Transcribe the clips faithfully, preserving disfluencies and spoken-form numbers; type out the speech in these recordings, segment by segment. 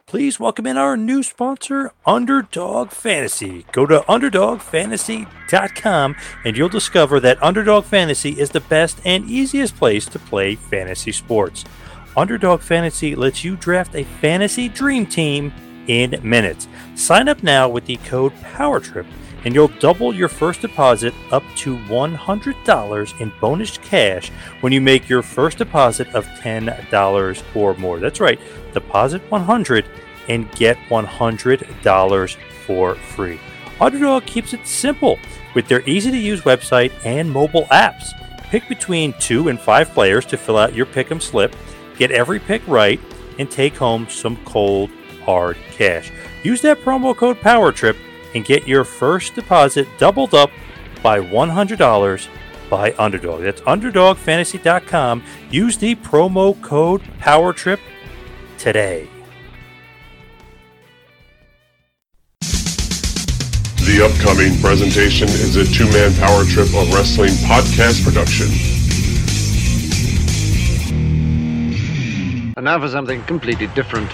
Please welcome in our new sponsor, Underdog Fantasy. Go to underdog fantasy dot com and you'll discover that Underdog Fantasy is the best and easiest place to play fantasy sports. Underdog Fantasy lets you draft a fantasy dream team in minutes. Sign up now with the code POWERTRIP and you'll double your first deposit up to one hundred dollars in bonus cash when you make your first deposit of ten dollars or more. That's right, deposit one hundred dollars and get one hundred dollars for free. Underdog keeps it simple with their easy-to-use website and mobile apps. Pick between two and five players to fill out your pick'em slip, get every pick right, and take home some cold, hard cash. Use that promo code POWERTRIP and get your first deposit doubled up by one hundred dollars by Underdog. That's underdog fantasy dot com. Use the promo code POWERTRIP today. The upcoming presentation is a two-man power trip of wrestling podcast production. And now for something completely different.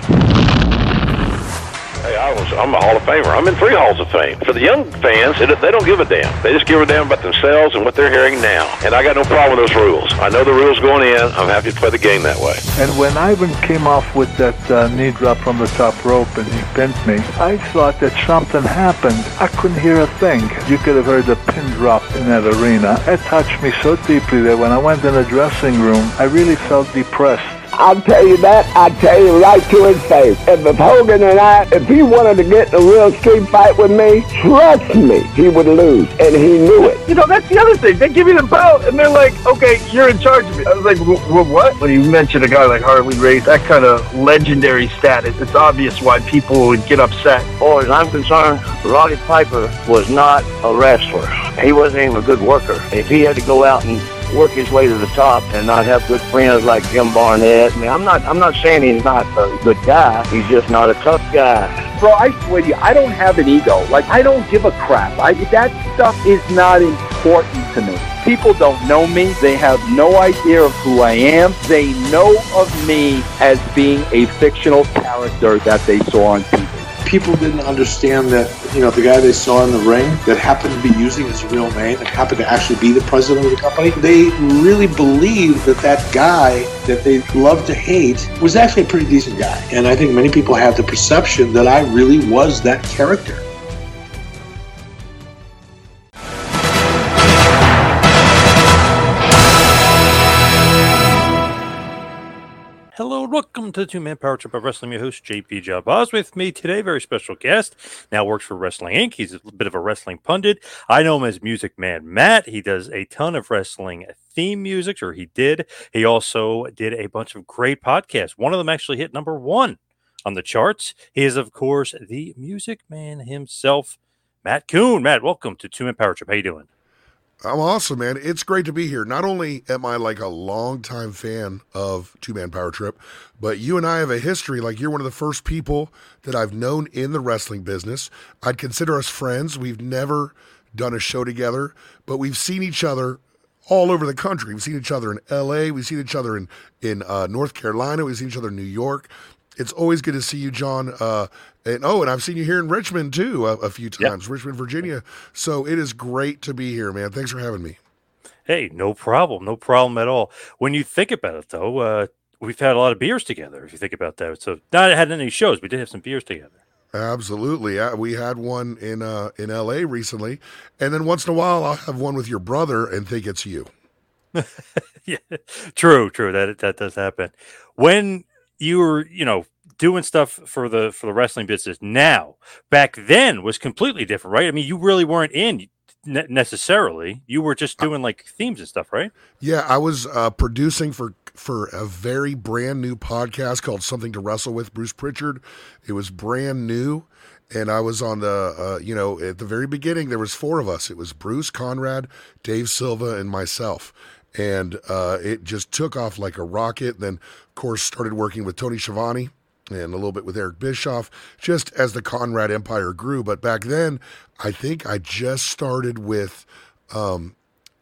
Hey, I was, I'm a Hall of Famer. I'm in three Halls of Fame. For the young fans, it, they don't give a damn. They just give a damn about themselves and what they're hearing now. And I got no problem with those rules. I know the rules going in. I'm happy to play the game that way. And when Ivan came off with that uh, knee drop from the top rope and he pinned me, I thought that something happened. I couldn't hear a thing. You could have heard a pin drop in that arena. It touched me so deeply that when I went in the dressing room, I really felt depressed. I'll tell you that, I'll tell you right to his face. If, if Hogan and I, if he wanted to get in a real street fight with me, trust me, he would lose, and he knew it. You know, that's the other thing. They give you the belt, and they're like, okay, you're in charge of it. I was like, well, what? When you mention a guy like Harley Race, that kind of legendary status, it's obvious why people would get upset. As far as I'm concerned, Roddy Piper was not a wrestler. He wasn't even a good worker. If he had to go out and work his way to the top and not have good friends like Jim Barnett. I mean, I'm not I'm not saying he's not a good guy. He's just not a tough guy. Bro, I swear to you, I don't have an ego. Like, I don't give a crap. I, that stuff is not important to me. People don't know me. They have no idea of who I am. They know of me as being a fictional character that they saw on T V. People didn't understand that, you know, the guy they saw in the ring that happened to be using his real name and happened to actually be the president of the company, they really believed that that guy that they loved to hate was actually a pretty decent guy. And I think many people have the perception that I really was that character. Hello and welcome to the Two-Man Power Trip of Wrestling. Your host, J P Jabaz. With me today, very special guest. Now works for Wrestling Incorporated. He's a bit of a wrestling pundit. I know him as Music Man Matt. He does a ton of wrestling theme music, or he did. He also did a bunch of great podcasts. One of them actually hit number one on the charts. He is, of course, the Music Man himself, Matt Coon. Matt, welcome to Two-Man Power Trip. How you doing? I'm awesome, man. It's great to be here. Not only am I like a longtime fan of Two-Man Power Trip, but you and I have a history. Like, you're one of the first people that I've known in the wrestling business. I'd consider us friends. We've never done a show together, but we've seen each other all over the country. We've seen each other in L A. We've seen each other in, in uh, North Carolina. We've seen each other in New York. It's always good to see you, John. Uh, and oh, and I've seen you here in Richmond, too, a, a few times, yep. Richmond, Virginia. So it is great to be here, man. Thanks for having me. Hey, no problem. No problem at all. When you think about it, though, uh, we've had a lot of beers together, if you think about that. So not had any shows. We did have some beers together. Absolutely. Yeah, we had one in uh, in L A recently. And then once in a while, I'll have one with your brother and think it's you. Yeah, true, true. That that does happen. When you were, you know, doing stuff for the for the wrestling business now, back then was completely different, right? I mean, you really weren't in ne- necessarily. You were just doing like themes and stuff, right? Yeah, I was uh, producing for for a very brand new podcast called Something to Wrestle With, Bruce Pritchard. It was brand new. And I was on the, uh, you know, at the very beginning, there was four of us. It was Bruce, Conrad, Dave Silva, and myself. And uh, it just took off like a rocket. Then, of course, started working with Tony Schiavone and a little bit with Eric Bischoff, just as the Conrad Empire grew. But back then, I think I just started with, um,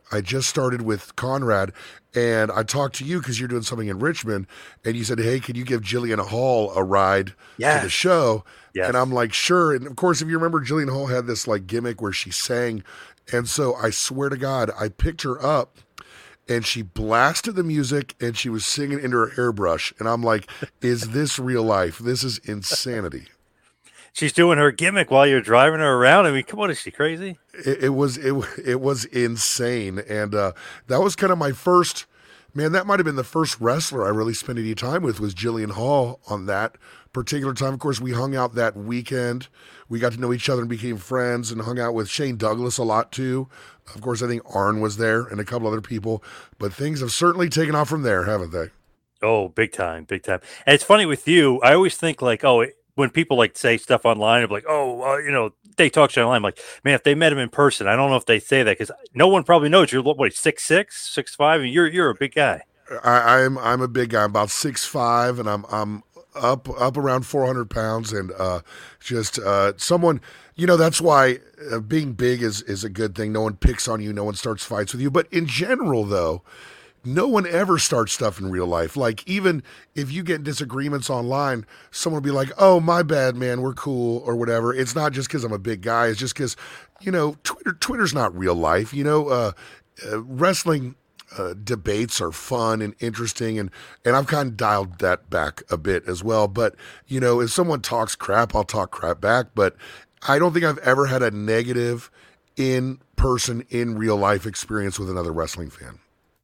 I just started with Conrad, and I talked to you because you're doing something in Richmond, and you said, hey, can you give Jillian Hall a ride yes. to the show? Yes. And I'm like, sure. And of course, if you remember, Jillian Hall had this like gimmick where she sang. And so I swear to God, I picked her up and she blasted the music and she was singing into her hairbrush. And I'm like, is this real life? This is insanity. She's doing her gimmick while you're driving her around. I mean, come on, is she crazy? It, it was it it was insane, and uh, that was kind of my first. Man, that might have been the first wrestler I really spent any time with was Jillian Hall on that particular time. Of course, we hung out that weekend. We got to know each other and became friends, and hung out with Shane Douglas a lot too. Of course, I think Arn was there and a couple other people. But things have certainly taken off from there, haven't they? Oh, big time, big time. And it's funny with you. I always think like, oh. It, when people like say stuff online, I'm like, oh, uh, you know, they talk shit online. I'm like, man, if they met him in person, I don't know if they say that because no one probably knows you're what six six, six five, and you're you're a big guy. I, I'm I'm a big guy. I'm about six five, and I'm I'm up up around four hundred pounds, and uh, just uh, someone. You know, that's why uh, being big is is a good thing. No one picks on you. No one starts fights with you. But in general, though. No one ever starts stuff in real life. Like, even if you get disagreements online, someone will be like, oh, my bad, man, we're cool, or whatever. It's not just because I'm a big guy. It's just because, you know, Twitter Twitter's not real life. You know, uh, uh, wrestling uh, debates are fun and interesting, and, and I've kind of dialed that back a bit as well. But, you know, if someone talks crap, I'll talk crap back. But I don't think I've ever had a negative in-person, in real life experience with another wrestling fan.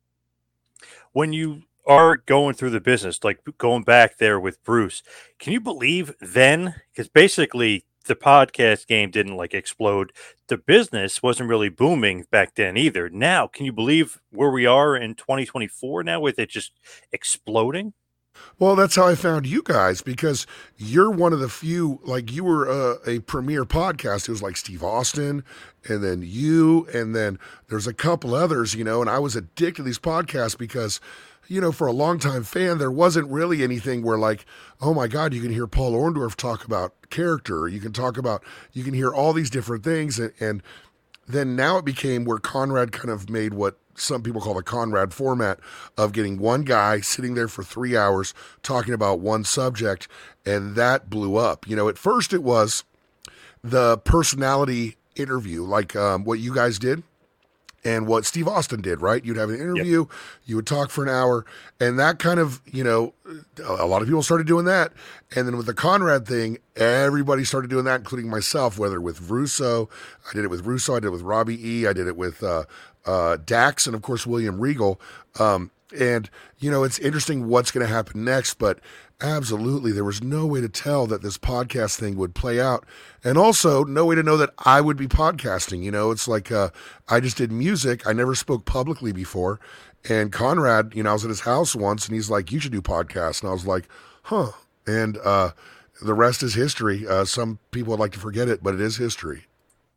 When you are going through the business, like going back there with Bruce, can you believe then? Because basically the podcast game didn't like explode. The business wasn't really booming back then either. Now, can you believe where we are in twenty twenty-four now with it just exploding? Well, that's how I found you guys, because you're one of the few, like you were a, a premier podcast. It was like Steve Austin and then you, and then there's a couple others, you know, and I was addicted to these podcasts because, you know, for a longtime fan, there wasn't really anything where like, oh my God, you can hear Paul Orndorff talk about character. You can talk about, you can hear all these different things. And, and then now it became where Conrad kind of made what some people call the Conrad format of getting one guy sitting there for three hours talking about one subject, and that blew up. You know, at first it was the personality interview, like um, what you guys did and what Steve Austin did, right? You'd have an interview, yep. You would talk for an hour, and that kind of, you know, a lot of people started doing that. And then with the Conrad thing, everybody started doing that, including myself, whether with Russo, I did it with Russo, I did it with Robbie E., I did it with uh, uh, Dax, and of course, William Regal. Um, and, you know, it's interesting what's going to happen next, but absolutely, there was no way to tell that this podcast thing would play out. And also, no way to know that I would be podcasting. You know, it's like uh, I just did music. I never spoke publicly before. And Conrad, you know, I was at his house once, and he's like, you should do podcasts. And I was like, huh. And uh, the rest is history. Uh, some people would like to forget it, but it is history.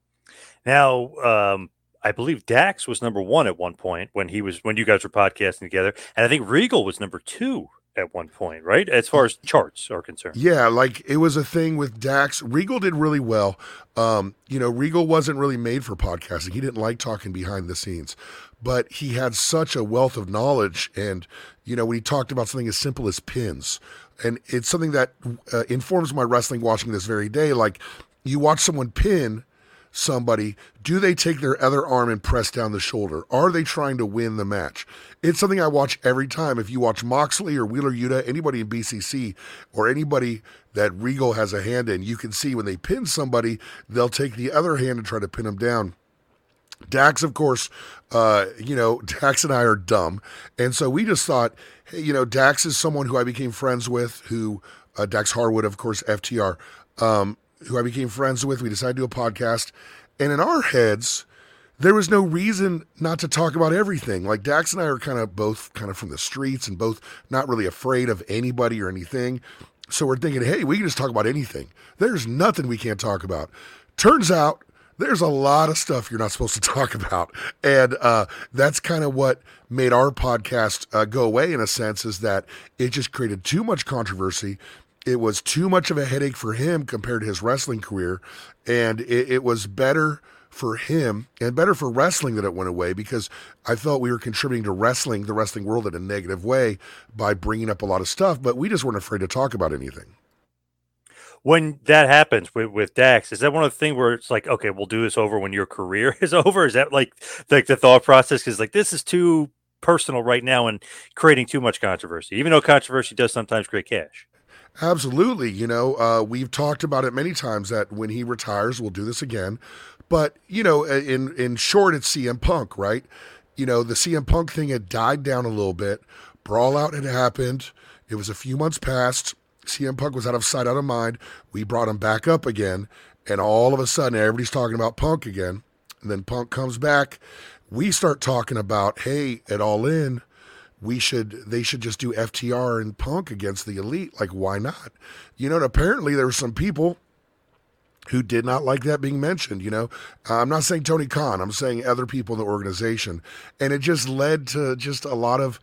Now, um, I believe Dax was number one at one point when he was when you guys were podcasting together, and I think Regal was number two at one point, right? As far as charts are concerned. Yeah, like it was a thing with Dax. Regal did really well. Um, you know, Regal wasn't really made for podcasting. He didn't like talking behind the scenes, but he had such a wealth of knowledge. And, you know, when he talked about something as simple as pins, and it's something that uh, informs my wrestling watching this very day. Like, you watch someone pin somebody, do they take their other arm and press down the shoulder? Are they trying to win the match? It's something I watch every time. If you watch Moxley or Wheeler Yuta, anybody in B C C, or anybody that Regal has a hand in, you can see when they pin somebody, they'll take the other hand and try to pin them down. Dax, of course, uh, you know, Dax and I are dumb. And so we just thought, hey, you know, Dax is someone who I became friends with, who, uh, Dax Harwood, of course, F T R, um, who I became friends with. We decided to do a podcast. And in our heads, there was no reason not to talk about everything. Like, Dax and I are kind of both kind of from the streets and both not really afraid of anybody or anything. So we're thinking, hey, we can just talk about anything. There's nothing we can't talk about. Turns out there's a lot of stuff you're not supposed to talk about. And uh, that's kind of what made our podcast uh, go away, in a sense, is that it just created too much controversy. It was too much of a headache for him compared to his wrestling career, and it, it was better for him and better for wrestling that it went away, because I felt we were contributing to wrestling, the wrestling world, in a negative way by bringing up a lot of stuff, but we just weren't afraid to talk about anything. When that happens with, with Dax, is that one of the things where it's like, okay, we'll do this over when your career is over? Is that like, like the thought process is like, this is too personal right now and creating too much controversy, even though controversy does sometimes create cash? Absolutely. You know, uh, we've talked about it many times that when he retires, we'll do this again. But, you know, in, in short, it's C M Punk, right? You know, the C M Punk thing had died down a little bit. Brawl Out had happened. It was a few months past. C M Punk was out of sight, out of mind. We brought him back up again. And all of a sudden, everybody's talking about Punk again. And then Punk comes back. We start talking about, hey, at All In, we should, they should just do F T R and Punk against the Elite. Like, why not? You know, and apparently there were some people who did not like that being mentioned, you know. Uh, I'm not saying Tony Khan. I'm saying other people in the organization. And it just led to just a lot of,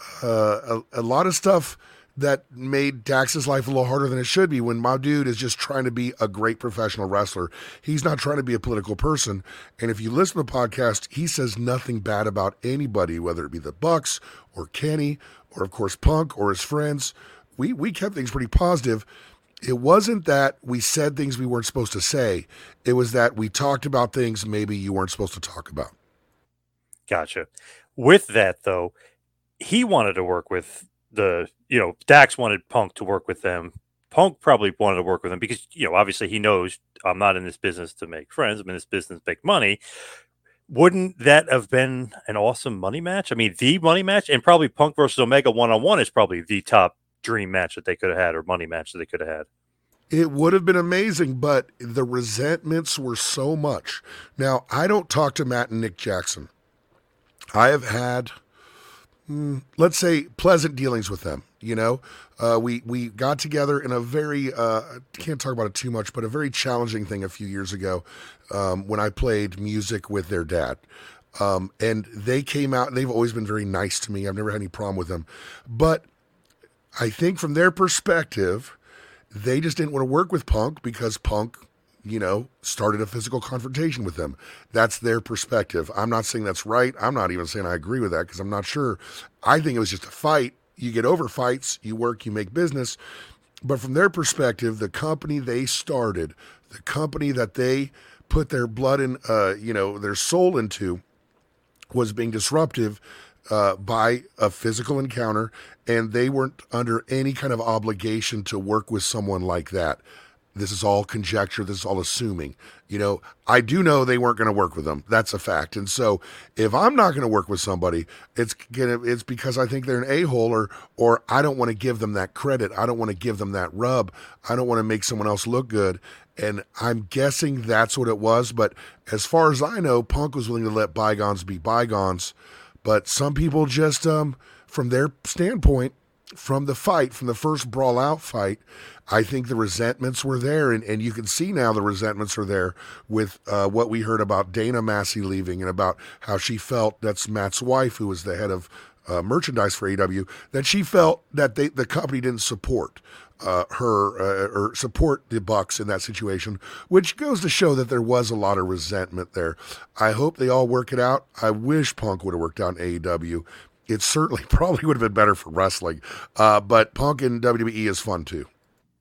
uh, a, a lot of stuff that made Dax's life a little harder than it should be, when my dude is just trying to be a great professional wrestler. He's not trying to be a political person. And if you listen to the podcast, he says nothing bad about anybody, whether it be the Bucks or Kenny or, of course, Punk or his friends. We we kept things pretty positive. It wasn't that we said things we weren't supposed to say. It was that we talked about things maybe you weren't supposed to talk about. Gotcha. With that, though, he wanted to work with the, you know, Dax wanted Punk to work with them. Punk probably wanted to work with him because, you know, obviously he knows I'm not in this business to make friends. I'm in this business to make money. Wouldn't that have been an awesome money match? I mean, the money match, and probably Punk versus Omega one-on-one is probably the top dream match that they could have had, or money match that they could have had. It would have been amazing, but the resentments were so much. Now, I don't talk to Matt and Nick Jackson. I have had, mm, let's say, pleasant dealings with them. You know, uh, we we got together in a very, uh, can't talk about it too much, but a very challenging thing a few years ago um, when I played music with their dad. Um, and they came out, and they've always been very nice to me. I've never had any problem with them. But I think from their perspective, they just didn't want to work with Punk because Punk, you know, started a physical confrontation with them. That's their perspective. I'm not saying that's right. I'm not even saying I agree with that because I'm not sure. I think it was just a fight. You get over fights, you work, you make business. But from their perspective, the company they started, the company that they put their blood in, uh, you know, their soul into, was being disruptive uh, by a physical encounter, and they weren't under any kind of obligation to work with someone like that. This is all conjecture. This is all assuming. You know, I do know they weren't going to work with them. That's a fact. And so if I'm not going to work with somebody, it's gonna, it's because I think they're an a-hole, or, or I don't want to give them that credit. I don't want to give them that rub. I don't want to make someone else look good. And I'm guessing that's what it was. But as far as I know, Punk was willing to let bygones be bygones. But some people just, um, from their standpoint, from the fight, from the first Brawl Out fight, I think the resentments were there, and, and you can see now the resentments are there with uh, what we heard about Dana Massey leaving and about how she felt, that's Matt's wife, who was the head of uh, merchandise for A E W, that she felt that they, the company didn't support uh, her uh, or support the Bucks in that situation, which goes to show that there was a lot of resentment there. I hope they all work it out. I wish Punk would have worked out in A E W. It certainly probably would have been better for wrestling, uh, but Punk in W W E is fun too.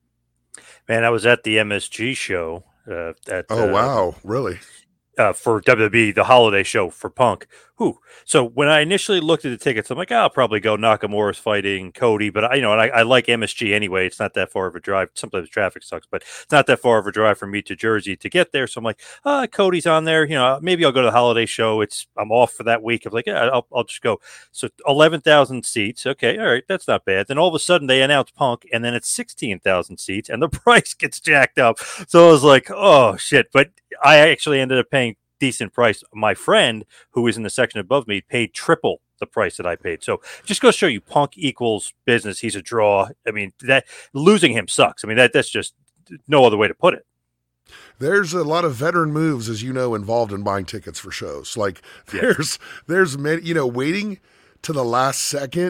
Man, I was at the M S G show. Uh, at, oh, uh, wow. Really? Uh, for W W E, the holiday show for Punk. Who? So when I initially looked at the tickets, I'm like, oh, I'll probably go Nakamura's fighting Cody. But I, you know, and I, I like M S G anyway. It's not that far of a drive. Sometimes traffic sucks, but it's not that far of a drive from me to Jersey to get there. So I'm like, ah, Cody's on there. You know, maybe I'll go to the holiday show. It's I'm off for that week. I'm like, yeah, I'll, I'll just go. So eleven thousand seats. Okay, all right, that's not bad. Then all of a sudden they announce Punk, and then it's sixteen thousand seats, and the price gets jacked up. So I was like, oh shit. But I actually ended up paying decent price. My friend who was in the section above me paid triple the price that I paid. So just go show you Punk equals business. He's a draw. I mean, that losing him sucks. I mean, that that's just no other way to put it. There's a lot of veteran moves, as you know, involved in buying tickets for shows. Like there's, yeah. there's many, you know, waiting to the last second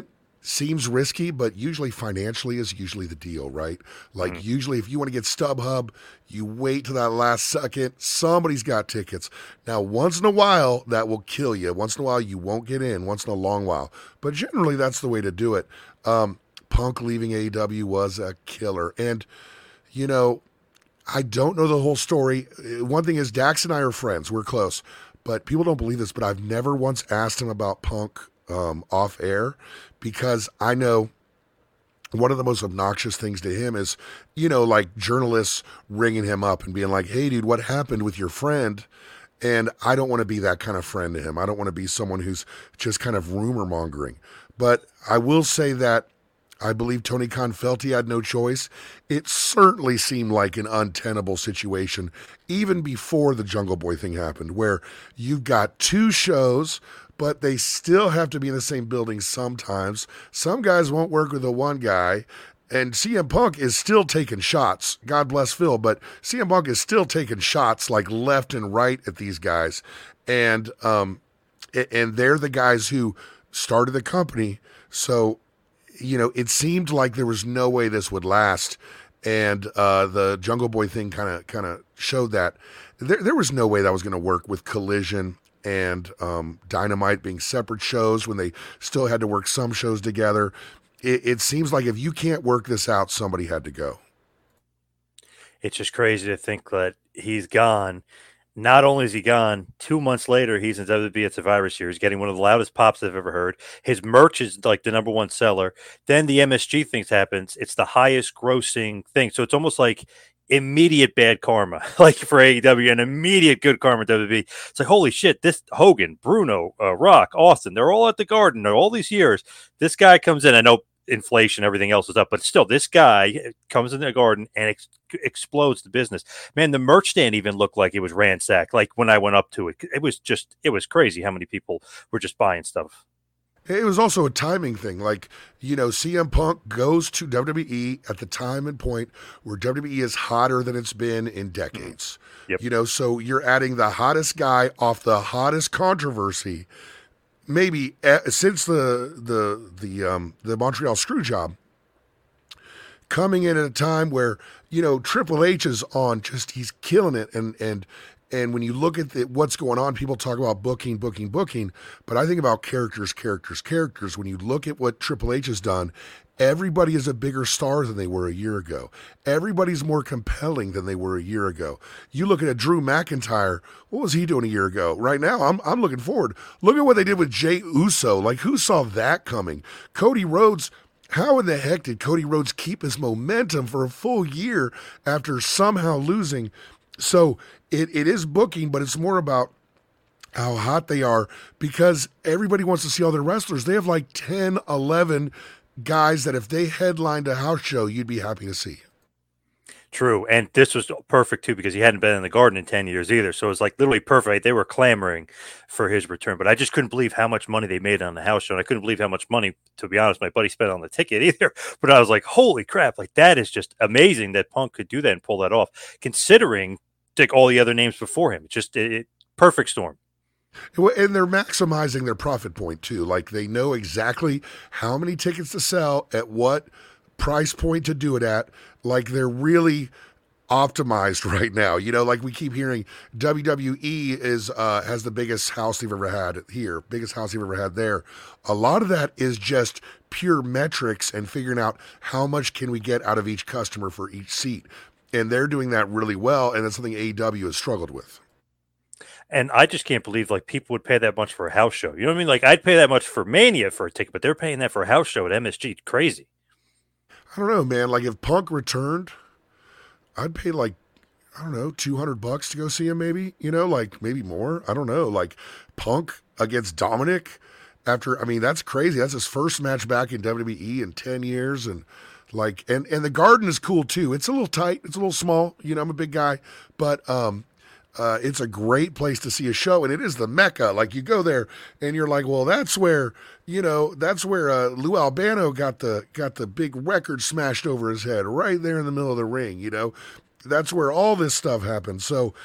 seems risky, but usually financially is usually the deal, right? Like mm-hmm. usually if you want to get StubHub, you wait to that last second. Somebody's got tickets. Now, once in a while, that will kill you. Once in a while, you won't get in. Once in a long while. But generally, that's the way to do it. Um, Punk leaving A E W was a killer. And, you know, I don't know the whole story. One thing is Dax and I are friends. We're close. But people don't believe this, but I've never once asked him about Punk um, off air because I know one of the most obnoxious things to him is, you know, like journalists ringing him up and being like, hey, dude, what happened with your friend? And I don't want to be that kind of friend to him. I don't want to be someone who's just kind of rumor mongering. But I will say that I believe Tony Khan felt he had no choice. It certainly seemed like an untenable situation, even before the Jungle Boy thing happened, where you've got two shows, but they still have to be in the same building sometimes. Some guys won't work with the one guy, and C M Punk is still taking shots. God bless Phil, but C M Punk is still taking shots like left and right at these guys. And um, and they're the guys who started the company, so you know, it seemed like there was no way this would last, and uh, the Jungle Boy thing kind of kind of showed that there there was no way that was going to work with Collision and um, Dynamite being separate shows when they still had to work some shows together. It, it seems like if you can't work this out, somebody had to go. It's just crazy to think that he's gone. Not only is he gone, two months later, he's in W W E at Survivor Series, getting one of the loudest pops I've ever heard. His merch is like the number one seller. Then the M S G thing happens. It's the highest grossing thing. So it's almost like immediate bad karma, like for A E W, and immediate good karma at W W E. It's like, holy shit, this Hogan, Bruno, uh, Rock, Austin, they're all at the Garden all these years. This guy comes in. I know inflation, everything else is up, but still, this guy comes in the Garden and ex- explodes the business. Man, the merch stand even looked like it was ransacked. Like when I went up to it, it was just, it was crazy how many people were just buying stuff. It was also a timing thing. Like, you know, C M Punk goes to W W E at the time and point where W W E is hotter than it's been in decades. Yep. You know, so you're adding the hottest guy off the hottest controversy. Maybe uh, since the the the um, the Montreal Screwjob, coming in at a time where, you know, Triple H is on, just he's killing it, and and and when you look at the, what's going on, people talk about booking, booking, booking, but I think about characters, characters, characters. When you look at what Triple H has done, everybody is a bigger star than they were a year ago. Everybody's more compelling than they were a year ago. You look at a Drew McIntyre, what was he doing a year ago? Right now, I'm I'm looking forward. Look at what they did with Jey Uso. Like, who saw that coming? Cody Rhodes, how in the heck did Cody Rhodes keep his momentum for a full year after somehow losing? So it, it is booking, but it's more about how hot they are, because everybody wants to see all their wrestlers. They have like ten, eleven guys that if they headlined a house show, you'd be happy to see. True. And this was perfect too, because he hadn't been in the Garden in ten years either. So it was like literally perfect. They were clamoring for his return, but I just couldn't believe how much money they made on the house show. And I couldn't believe how much money, to be honest, my buddy spent on the ticket either. But I was like, holy crap. Like, that is just amazing that Punk could do that and pull that off, considering like all the other names before him. It's just it, it, perfect storm. And they're maximizing their profit point too. Like, they know exactly how many tickets to sell at what price point to do it at. Like, they're really optimized right now. You know, like we keep hearing W W E is uh, has the biggest house they've ever had here, biggest house they've ever had there. A lot of that is just pure metrics and figuring out how much can we get out of each customer for each seat. And they're doing that really well, and that's something A E W has struggled with. And I just can't believe like people would pay that much for a house show. You know what I mean? Like, I'd pay that much for Mania for a ticket, but they're paying that for a house show at M S G. Crazy. I don't know, man. Like, if Punk returned, I'd pay like, I don't know, two hundred bucks to go see him maybe, you know, like maybe more. I don't know. Like, Punk against Dominic after, I mean, that's crazy. That's his first match back in W W E in ten years. And like, and, and the Garden is cool too. It's a little tight. It's a little small. You know, I'm a big guy, but, um, Uh, it's a great place to see a show, and it is the Mecca. Like, you go there, and you're like, well, that's where, you know, that's where uh, Lou Albano got the got the big record smashed over his head, right there in the middle of the ring. You know, that's where all this stuff happened. So,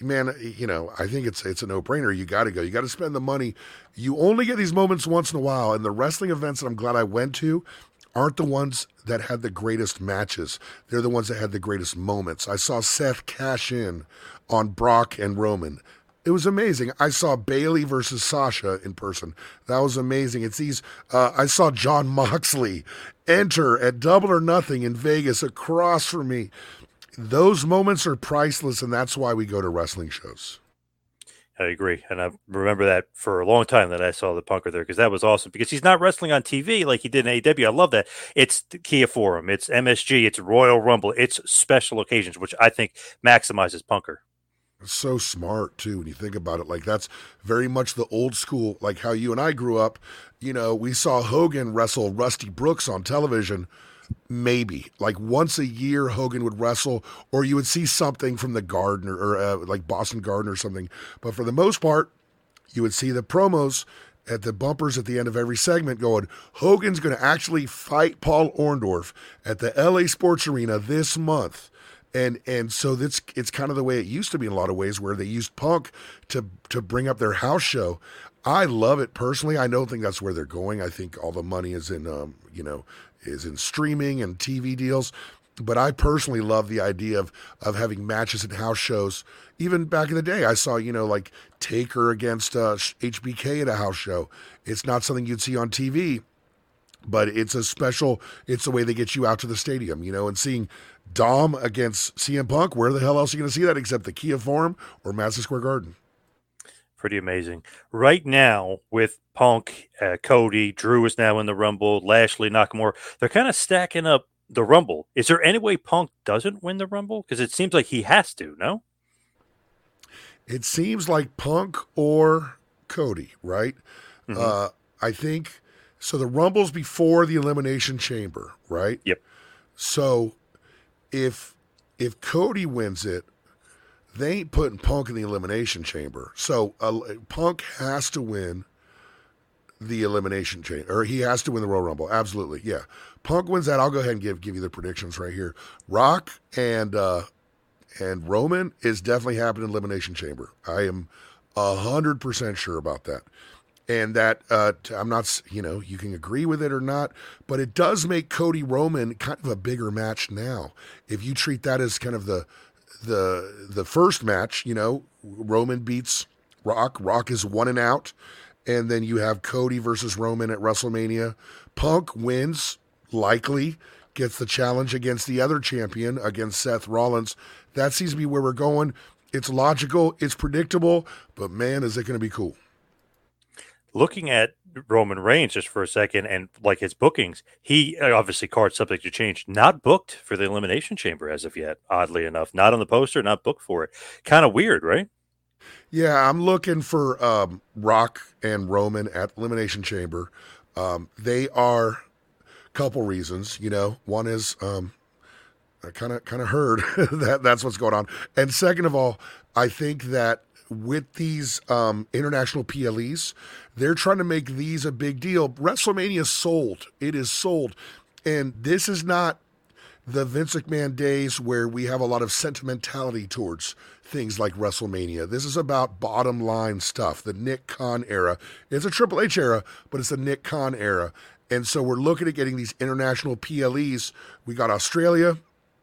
man, you know, I think it's it's a no-brainer. You got to go. You got to spend the money. You only get these moments once in a while, and the wrestling events that I'm glad I went to aren't the ones that had the greatest matches. They're the ones that had the greatest moments. I saw Seth cash in on Brock and Roman. It was amazing. I saw Bayley versus Sasha in person. That was amazing. It's these. Uh, I saw John Moxley enter at Double or Nothing in Vegas across from me. Those moments are priceless, and that's why we go to wrestling shows. I agree. And I remember that for a long time that I saw the Punker there, because that was awesome, because he's not wrestling on T V like he did in A E W. I love that. It's the Kia Forum, it's M S G, it's Royal Rumble, it's special occasions, which I think maximizes Punker. So smart too when you think about it. Like, that's very much the old school, like how you and I grew up. You know, we saw Hogan wrestle Rusty Brooks on television. Maybe like once a year Hogan would wrestle, or you would see something from the Garden or, or uh, like Boston Garden or something. But for the most part, you would see the promos at the bumpers at the end of every segment going, Hogan's going to actually fight Paul Orndorff at the L A Sports Arena this month. And and so that's it's kind of the way it used to be in a lot of ways, where they used Punk to to bring up their house show. I love it personally. I don't think that's where they're going. I think all the money is in um, you know, is in streaming and T V deals. But I personally love the idea of of having matches at house shows. Even back in the day, I saw, you know, like Taker against uh, H B K at a house show. It's not something you'd see on T V, but it's a special, it's the way they get you out to the stadium, you know, and seeing Dom against C M Punk, where the hell else are you going to see that except the Kia Forum or Madison Square Garden? Pretty amazing. Right now, with Punk, uh, Cody, Drew is now in the Rumble, Lashley, Nakamura, they're kind of stacking up the Rumble. Is there any way Punk doesn't win the Rumble? Because it seems like he has to, no? It seems like Punk or Cody, right? Mm-hmm. Uh, I think, so the Rumble's before the Elimination Chamber, right? Yep. So if if Cody wins it, they ain't putting Punk in the Elimination Chamber. So uh, Punk has to win the Elimination Chamber, or he has to win the Royal Rumble. Absolutely, yeah. Punk wins that. I'll go ahead and give give you the predictions right here. Rock and uh, and Roman is definitely happening in Elimination Chamber. I am a hundred percent sure about that. And that uh, I'm not, you know, you can agree with it or not, but it does make Cody Roman kind of a bigger match now. If you treat that as kind of the the the first match, you know, Roman beats Rock. Rock is one and out. And then you have Cody versus Roman at WrestleMania. Punk wins, likely, gets the challenge against the other champion, against Seth Rollins. That seems to be where we're going. It's logical, it's predictable, but man, is it going to be cool. Looking at Roman Reigns just for a second, and like his bookings, he obviously card subject to change, not booked for the Elimination Chamber as of yet, oddly enough. Not on the poster, not booked for it. Kind of weird, right? Yeah, I'm looking for um, Rock and Roman at Elimination Chamber. Um, they are a couple reasons, you know. One is um, I kind of kind of heard that that's what's going on. And second of all, I think that with these um, international P L Es, they're trying to make these a big deal. WrestleMania is sold. It is sold. And this is not the Vince McMahon days where we have a lot of sentimentality towards things like WrestleMania. This is about bottom line stuff, the Nick Khan era. It's a Triple H era, but it's the Nick Khan era. And so we're looking at getting these international P L Es. We got Australia.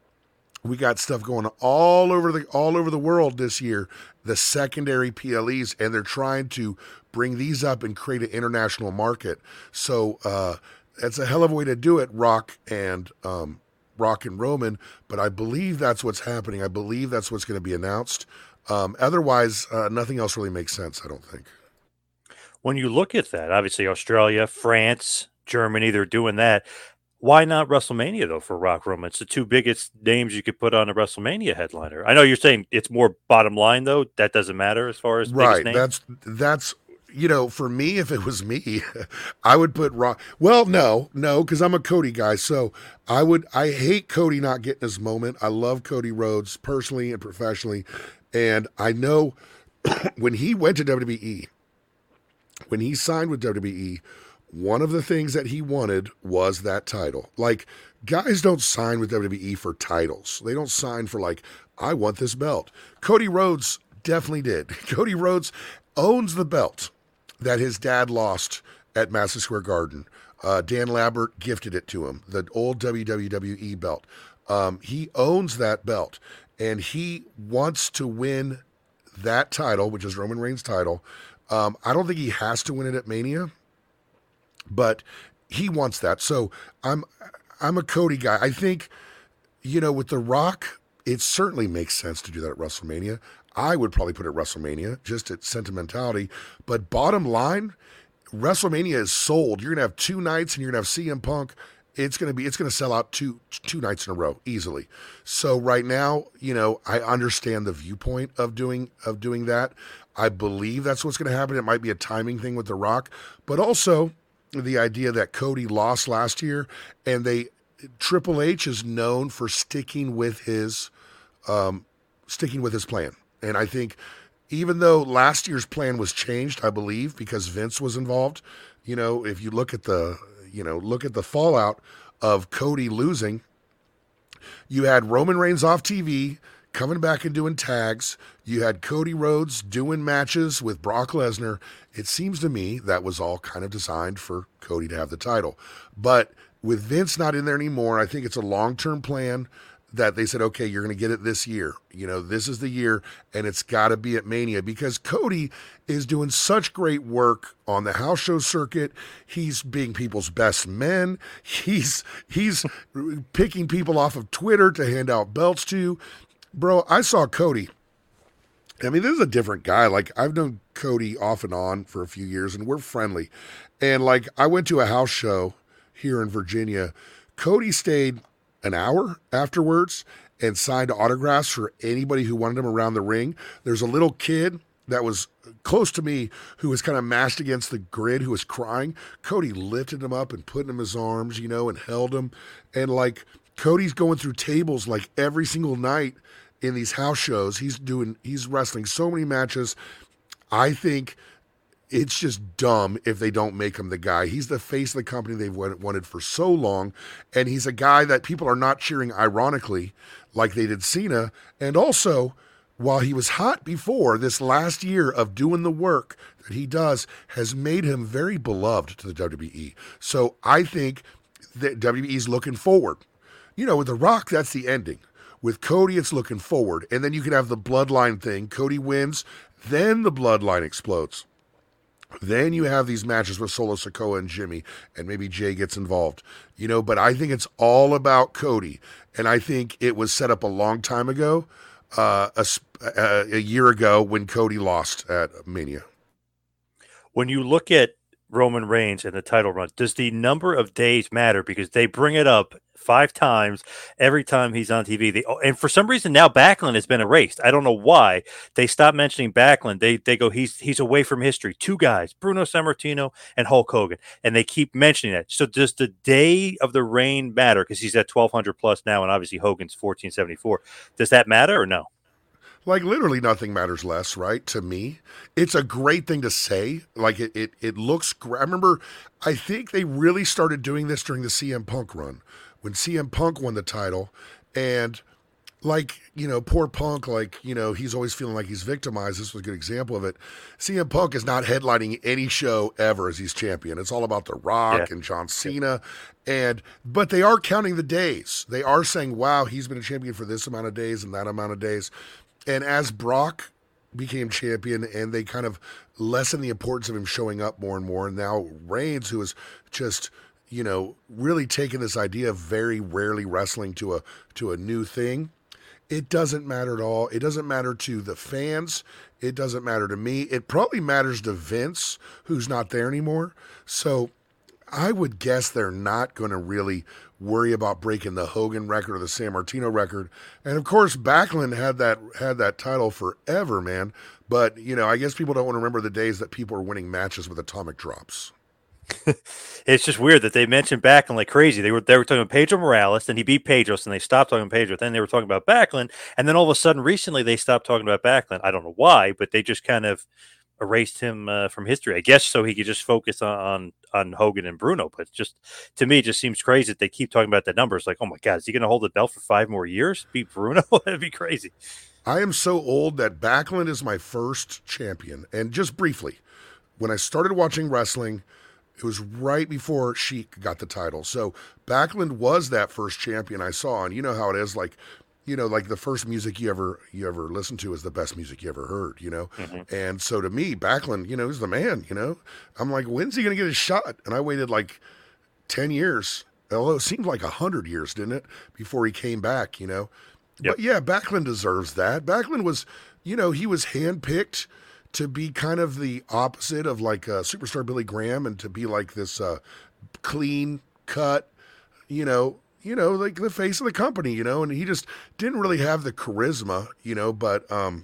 We got stuff going all over the all over the world this year, the secondary P L Es, and they're trying to bring these up and create an international market. So uh, that's a hell of a way to do it, Rock and um, Rock and Roman. But I believe that's what's happening. I believe that's what's going to be announced. Um, otherwise, uh, nothing else really makes sense, I don't think. When you look at that, obviously Australia, France, Germany, they're doing that. Why not WrestleMania, though, for Rock Roman? It's the two biggest names you could put on a WrestleMania headliner. I know you're saying it's more bottom line, though. That doesn't matter as far as right. Names? That's that's you know, for me, if it was me, I would put Rock. Well, no, no, because I'm a Cody guy. So I would. I hate Cody not getting his moment. I love Cody Rhodes personally and professionally, and I know when he went to W W E, when he signed with W W E. One of the things that he wanted was that title. Like, guys don't sign with W W E for titles. They don't sign for, like, I want this belt. Cody Rhodes definitely did. Cody Rhodes owns the belt that his dad lost at Madison Square Garden. Uh, Dan Lambert gifted it to him, the old W W E belt. Um, he owns that belt, and he wants to win that title, which is Roman Reigns' title. Um, I don't think he has to win it at Mania, but he wants that. So I'm I'm a Cody guy. I think, you know, with The Rock, it certainly makes sense to do that at WrestleMania. I would probably put it at WrestleMania, just at sentimentality. But bottom line, WrestleMania is sold. You're gonna have two nights, and you're gonna have C M Punk. It's gonna be it's gonna sell out two two nights in a row easily. So right now, you know, I understand the viewpoint of doing of doing that. I believe that's what's gonna happen. It might be a timing thing with The Rock, but also the idea that Cody lost last year, and they Triple H is known for sticking with his um, sticking with his plan. And I think even though last year's plan was changed, I believe, because Vince was involved, you know, if you look at the, you know, look at the fallout of Cody losing, you had Roman Reigns off T V coming back and doing tags. You had Cody Rhodes doing matches with Brock Lesnar. It seems to me that was all kind of designed for Cody to have the title. But with Vince not in there anymore, I think it's a long-term plan that they said, okay, you're going to get it this year. You know, this is the year, and it's got to be at Mania, because Cody is doing such great work on the house show circuit. He's being people's best men. He's he's picking people off of Twitter to hand out belts to. Bro, I saw Cody. I mean, this is a different guy. Like, I've known Cody off and on for a few years, and we're friendly. And, like, I went to a house show here in Virginia. Cody stayed an hour afterwards and signed autographs for anybody who wanted him around the ring. There's a little kid that was close to me who was kind of mashed against the grid, who was crying. Cody lifted him up and put him in his arms, you know, and held him. And like, Cody's going through tables like every single night in these house shows. He's doing, he's wrestling so many matches. I think it's just dumb if they don't make him the guy. He's the face of the company they've wanted for so long, and he's a guy that people are not cheering ironically like they did Cena. And also, while he was hot before, this last year of doing the work that he does has made him very beloved to the W W E. So I think that W W E is looking forward. You know, with The Rock, that's the ending. With Cody, it's looking forward. And then you can have the bloodline thing. Cody wins, then the bloodline explodes. Then you have these matches with Solo Sikoa and Jimmy, and maybe Jay gets involved, you know, but I think it's all about Cody. And I think it was set up a long time ago, uh, a, a, a year ago when Cody lost at Mania. When you look at Roman Reigns and the title run, does the number of days matter? Because they bring it up five times every time he's on T V. They, and for some reason now Backlund has been erased. I don't know why. They stopped mentioning Backlund. They they go, he's he's away from history. Two guys, Bruno Sammartino and Hulk Hogan, and they keep mentioning that. So does the day of the reign matter? Because he's at twelve hundred plus now, and obviously Hogan's fourteen seventy-four. Does that matter or no? Like, literally nothing matters less, right? To me, it's a great thing to say. Like, it it, it looks great. I remember, I think they really started doing this during the C M Punk run, when C M Punk won the title. And, like, you know, poor Punk, like, you know, he's always feeling like he's victimized. This was a good example of it. C M Punk is not headlining any show ever as he's champion. It's all about The Rock yeah. and John Cena. And, but they are counting the days. They are saying, wow, he's been a champion for this amount of days and that amount of days. And as Brock became champion and they kind of lessened the importance of him showing up more and more, and now Reigns, who is just, you know, really taking this idea of very rarely wrestling to a to a new thing, it doesn't matter at all. It doesn't matter to the fans. It doesn't matter to me. It probably matters to Vince, who's not there anymore. So I would guess they're not going to really worry about breaking the Hogan record or the Sammartino record. And of course, Backlund had that had that title forever, man. But, you know, I guess people don't want to remember the days that people are winning matches with atomic drops. It's just weird that they mentioned Backlund like crazy. They were they were talking about Pedro Morales, and he beat Pedros, and they stopped talking about Pedro. Then they were talking about Backlund, and then all of a sudden, recently, they stopped talking about Backlund. I don't know why, but they just kind of erased him uh, from history, I guess, so he could just focus on, on on Hogan and Bruno. But just to me, it just seems crazy that they keep talking about the numbers. Like, oh my God, is he going to hold the belt for five more years? Beat Bruno? That'd be crazy. I am so old that Backlund is my first champion. And just briefly, when I started watching wrestling, it was right before Sheik got the title. So Backlund was that first champion I saw. And you know how it is, like, you know, like the first music you ever you ever listened to is the best music you ever heard, you know? Mm-hmm. And so to me, Backlund, you know, he's the man, you know? I'm like, when's he going to get his shot? And I waited like ten years. Although it seemed like one hundred years, didn't it? Before he came back, you know? Yep. But yeah, Backlund deserves that. Backlund was, you know, he was handpicked to be kind of the opposite of like uh, Superstar Billy Graham, and to be like this uh, clean cut, you know, you know, like the face of the company, you know, and he just didn't really have the charisma, you know, but um,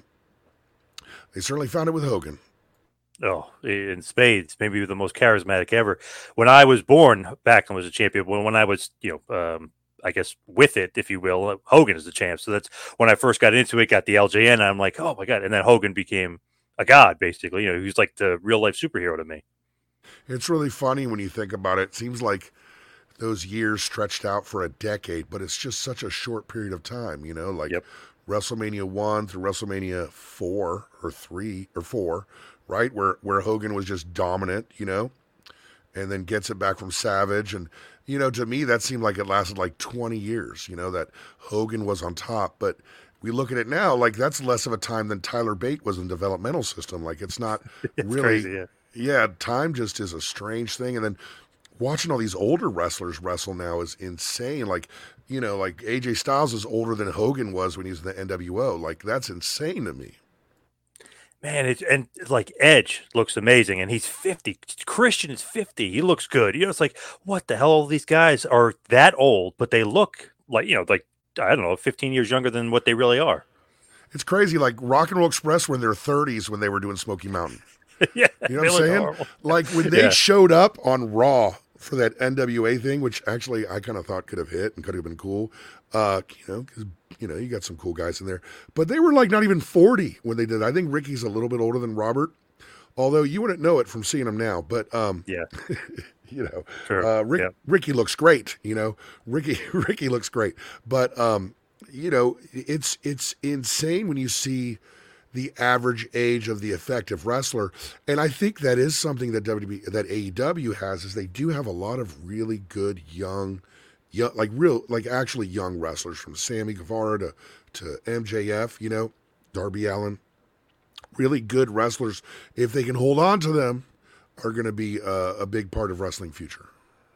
they certainly found it with Hogan. Oh, in spades, maybe the most charismatic ever. When I was born, Backlund was a champion. When when I was, you know, um, I guess with it, if you will, Hogan is the champ. So that's when I first got into it, got the L J N, and I'm like, oh my God. And then Hogan became a god, basically. You know, he's like the real life superhero to me. It's really funny when you think about it. It seems like those years stretched out for a decade, but it's just such a short period of time, you know, like yep. WrestleMania one through WrestleMania four or three or four, right? Where, where Hogan was just dominant, you know, and then gets it back from Savage. And, you know, to me, that seemed like it lasted like twenty years, you know, that Hogan was on top. But we look at it now, like that's less of a time than Tyler Bate was in developmental system. Like it's not it's really, crazy, yeah. yeah, time just is a strange thing. And then watching all these older wrestlers wrestle now is insane. Like, you know, like A J Styles is older than Hogan was when he was in the N W O. Like that's insane to me. Man, it's, and like Edge looks amazing, and he's fifty. Christian is fifty. He looks good. You know, it's like, what the hell? All these guys are that old, but they look like, you know, like, I don't know, fifteen years younger than what they really are. It's crazy. Like Rock and Roll Express were in their thirties when they were doing Smoky Mountain. Yeah. You know what I'm saying? Horrible. Like when they yeah. showed up on Raw for that N W A thing, which actually I kind of thought could have hit and could have been cool. Uh, you know, because, you know, you got some cool guys in there. But they were like not even forty when they did. I think Ricky's a little bit older than Robert, although you wouldn't know it from seeing him now. But, um, yeah. you know, sure. uh, Rick, yeah. Ricky looks great, you know, Ricky, Ricky looks great. But, um, you know, it's, it's insane when you see the average age of the effective wrestler. And I think that is something that W W E, that A E W has, is they do have a lot of really good young, young like real, like actually young wrestlers, from Sammy Guevara to, to M J F, you know, Darby Allin, really good wrestlers. If they can hold on to them, are going to be a, a big part of wrestling future.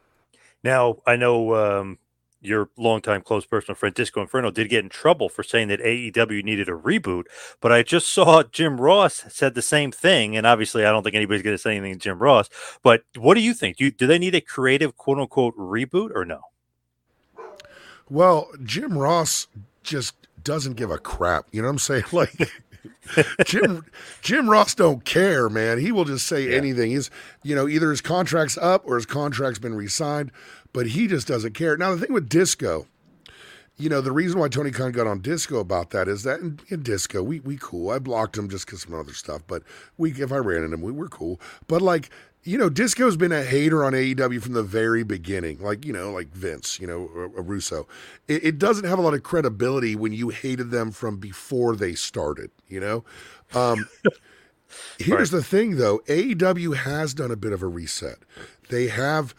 Now, I know um, your longtime close personal friend Disco Inferno did get in trouble for saying that A E W needed a reboot, but I just saw Jim Ross said the same thing, and obviously I don't think anybody's going to say anything to Jim Ross, but what do you think? Do, you, do they need a creative quote-unquote reboot or no? Well, Jim Ross just doesn't give a crap. You know what I'm saying? Like... Jim Jim Ross don't care, man. He will just say yeah. anything. He's, you know, either his contract's up or his contract's been re-signed, but he just doesn't care. Now, the thing with Disco, you know, the reason why Tony Khan got on Disco about that is that in, in Disco, we we cool. I blocked him just because of some other stuff, but we if I ran into him, we were cool. But like, you know, Disco's been a hater on A E W from the very beginning. Like, you know, like Vince, you know, or, or Russo. It, it doesn't have a lot of credibility when you hated them from before they started, you know? Um, here's right. the thing, though. A E W has done a bit of a reset. They have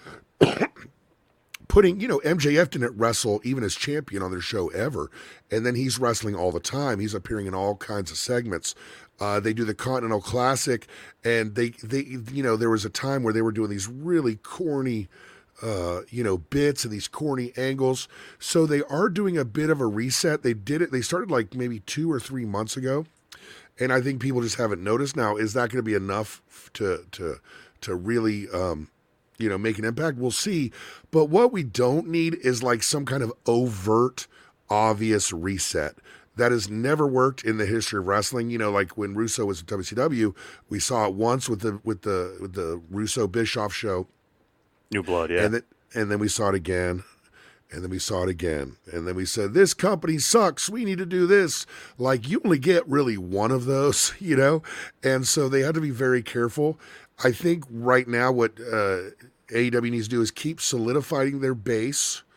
putting, you know, M J F didn't wrestle even as champion on their show ever. And then he's wrestling all the time. He's appearing in all kinds of segments. Uh, they do the Continental Classic, and they, they, you know, there was a time where they were doing these really corny, uh, you know, bits and these corny angles. So they are doing a bit of a reset. They did it. They started like maybe two or three months ago, and I think people just haven't noticed. Now, is that going to be enough to to to really, um, you know, make an impact? We'll see. But what we don't need is like some kind of overt, obvious reset. That has never worked in the history of wrestling. You know, like when Russo was at W C W, we saw it once with the with the with the Russo Bischoff show, New Blood, yeah, and then and then we saw it again, and then we saw it again, and then we said this company sucks. We need to do this. Like you only get really one of those, you know, and so they had to be very careful. I think right now what uh, A E W needs to do is keep solidifying their base.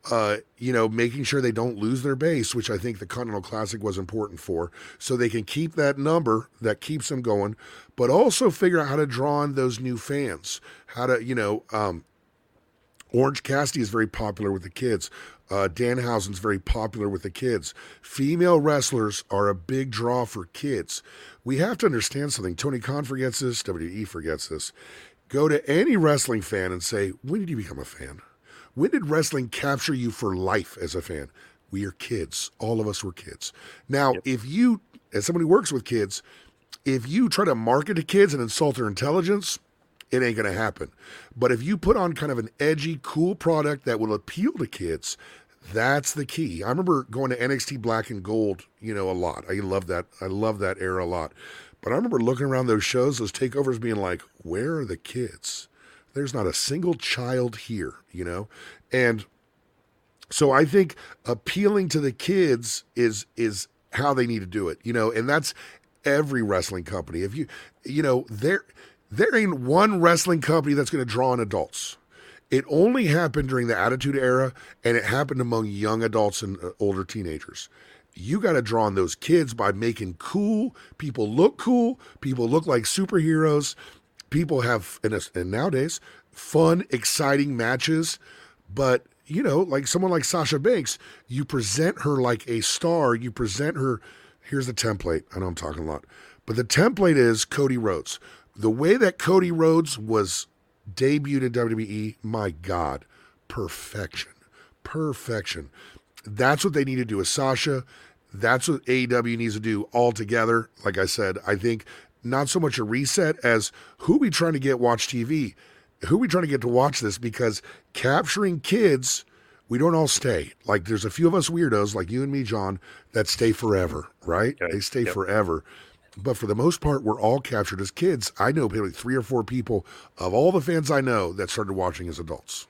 uh, you know, making sure they don't lose their base, which I think the Continental Classic was important for, so they can keep that number that keeps them going, but also figure out how to draw on those new fans, how to, you know, um, Orange Cassidy is very popular with the kids. Uh, Danhausen's very popular with the kids. Female wrestlers are a big draw for kids. We have to understand something. Tony Khan forgets this. W W E forgets this. Go to any wrestling fan and say, when did you become a fan? When did wrestling capture you for life as a fan? We are kids. All of us were kids. Now, yep. if you, as somebody who works with kids, if you try to market to kids and insult their intelligence, it ain't going to happen. But if you put on kind of an edgy, cool product that will appeal to kids, that's the key. I remember going to N X T Black and Gold, you know, a lot. I love that. I love that era a lot. But I remember looking around those shows, those takeovers, being like, where are the kids? There's not a single child here, you know? And so I think appealing to the kids is is how they need to do it, you know? And that's every wrestling company. If you, you know, there there ain't one wrestling company that's going to draw on adults. It only happened during the Attitude Era, and it happened among young adults and uh, older teenagers. You got to draw on those kids by making cool, people look cool, people look like superheroes, people have, and, and nowadays, fun, exciting matches. But, you know, like someone like Sasha Banks, you present her like a star, you present her, here's the template, I know I'm talking a lot, but the template is Cody Rhodes. The way that Cody Rhodes was debuted in W W E, my God, perfection, perfection. That's what they need to do with Sasha. That's what A E W needs to do all together. Like I said, I think not so much a reset as who we trying to get watch T V, who we trying to get to watch this, because capturing kids, we don't all stay. Like there's a few of us weirdos like you and me, John, that stay forever, right? Okay. They stay yep. forever. But for the most part, we're all captured as kids. I know maybe three or four people of all the fans I know that started watching as adults.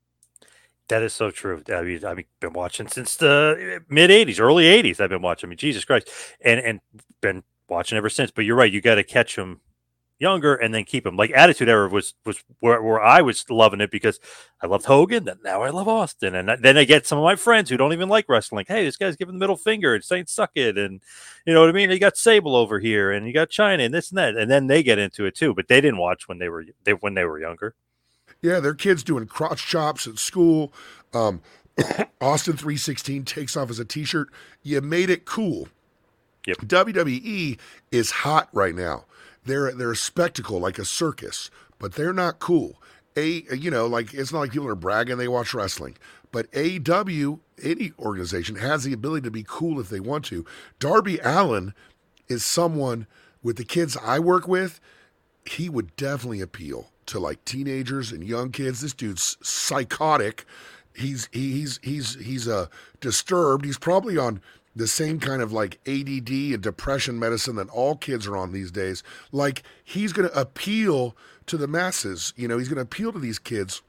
That is so true. I mean, I've been watching since the mid eighties, early eighties. I've been watching. I mean, Jesus Christ, and and been watching ever since. But you're right. You got to catch them younger and then keep them. Like Attitude Era was was where, where I was loving it because I loved Hogan. Then now I love Austin, and then I get some of my friends who don't even like wrestling. Hey, this guy's giving the middle finger and saying "suck it," and you know what I mean. You got Sable over here, and you got China, and this and that, and then they get into it too. But they didn't watch when they were they when they were younger. Yeah, their kids doing crotch chops at school. Um, Austin three sixteen takes off as a T-shirt. You made it cool. Yep. W W E is hot right now. They're they're a spectacle, like a circus, but they're not cool. A you know, like it's not like people are bragging they watch wrestling. But A E W, any organization, has the ability to be cool if they want to. Darby Allin is someone with the kids I work with. He would definitely appeal to like teenagers and young kids. This dude's psychotic. He's he's he's he's uh, disturbed. He's probably on the same kind of like A D D and depression medicine that all kids are on these days. Like he's going to appeal to the masses. You know, he's going to appeal to these kids.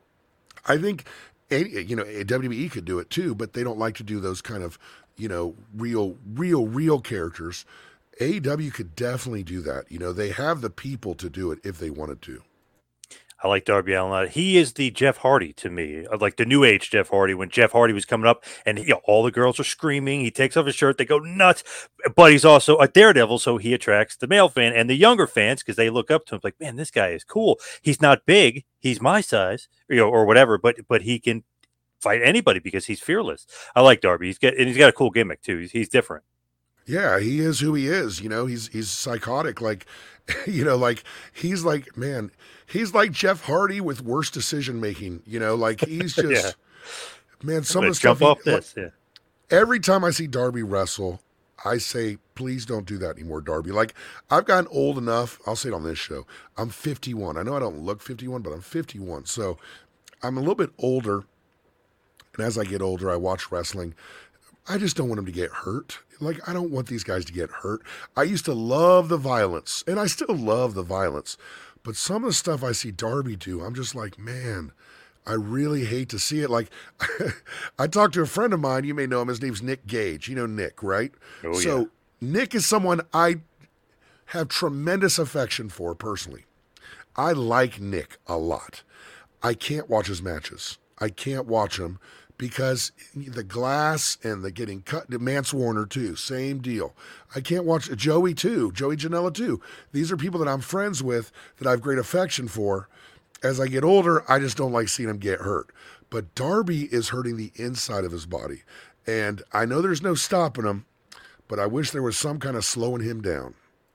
I think, you know, W W E could do it too, but they don't like to do those kind of, you know, real, real, real characters. A E W could definitely do that. You know, they have the people to do it if they wanted to. I like Darby Allin a lot. He is the Jeff Hardy to me, like the new age Jeff Hardy. When Jeff Hardy was coming up and he, you know, all the girls are screaming, he takes off his shirt, they go nuts. But he's also a daredevil, so he attracts the male fan and the younger fans because they look up to him like, man, this guy is cool. He's not big, he's my size, you know, or whatever, but but he can fight anybody because he's fearless. I like Darby. He's got and he's got a cool gimmick too. He's, he's different. Yeah, he is who he is. You know, he's he's psychotic. Like, you know, like he's like, man, he's like Jeff Hardy with worse decision making. You know, like he's just, yeah. man, some of the stuff. Jump off he, this. like, yeah. Every time I see Darby wrestle, I say, please don't do that anymore, Darby. Like, I've gotten old enough. I'll say it on this show. I'm fifty-one. I know I don't look fifty-one, but I'm fifty-one. So I'm a little bit older. And as I get older, I watch wrestling. I just don't want them to get hurt. Like, I don't want these guys to get hurt. I used to love the violence, and I still love the violence. But some of the stuff I see Darby do, I'm just like, man, I really hate to see it. Like, I talked to a friend of mine. You may know him. His name's Nick Gage. You know Nick, right? Oh, so yeah. Nick is someone I have tremendous affection for personally. I like Nick a lot. I can't watch his matches. I can't watch them because the glass and the getting cut. Mance Warner too, same deal. I can't watch Joey too, Joey Janela too. These are people that I'm friends with that I have great affection for. As I get older, I just don't like seeing him get hurt. But Darby is hurting the inside of his body, and I know there's no stopping him, but I wish there was some kind of slowing him down.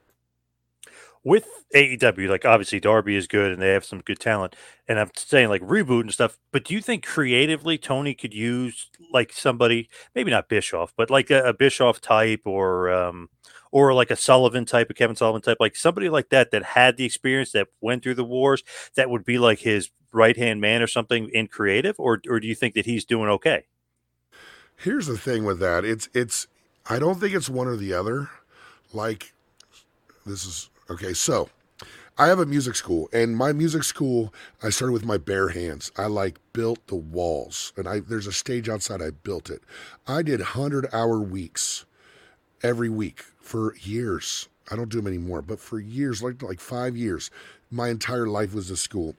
With A E W, like obviously Darby is good and they have some good talent, and I'm saying like reboot and stuff, but do you think creatively Tony could use like somebody, maybe not Bischoff, but like a, a Bischoff type or um or like a Sullivan type, a Kevin Sullivan type, like somebody like that that had the experience, that went through the wars, that would be like his right-hand man or something in creative, or or do you think that he's doing okay? Here's the thing with that. It's it's I don't think it's one or the other. Like this is okay, so I have a music school, and my music school, I started with my bare hands. I like built the walls, and I there's a stage outside, I built it. I did hundred-hour weeks every week for years. I don't do them anymore, but for years, like like five years, my entire life was this school.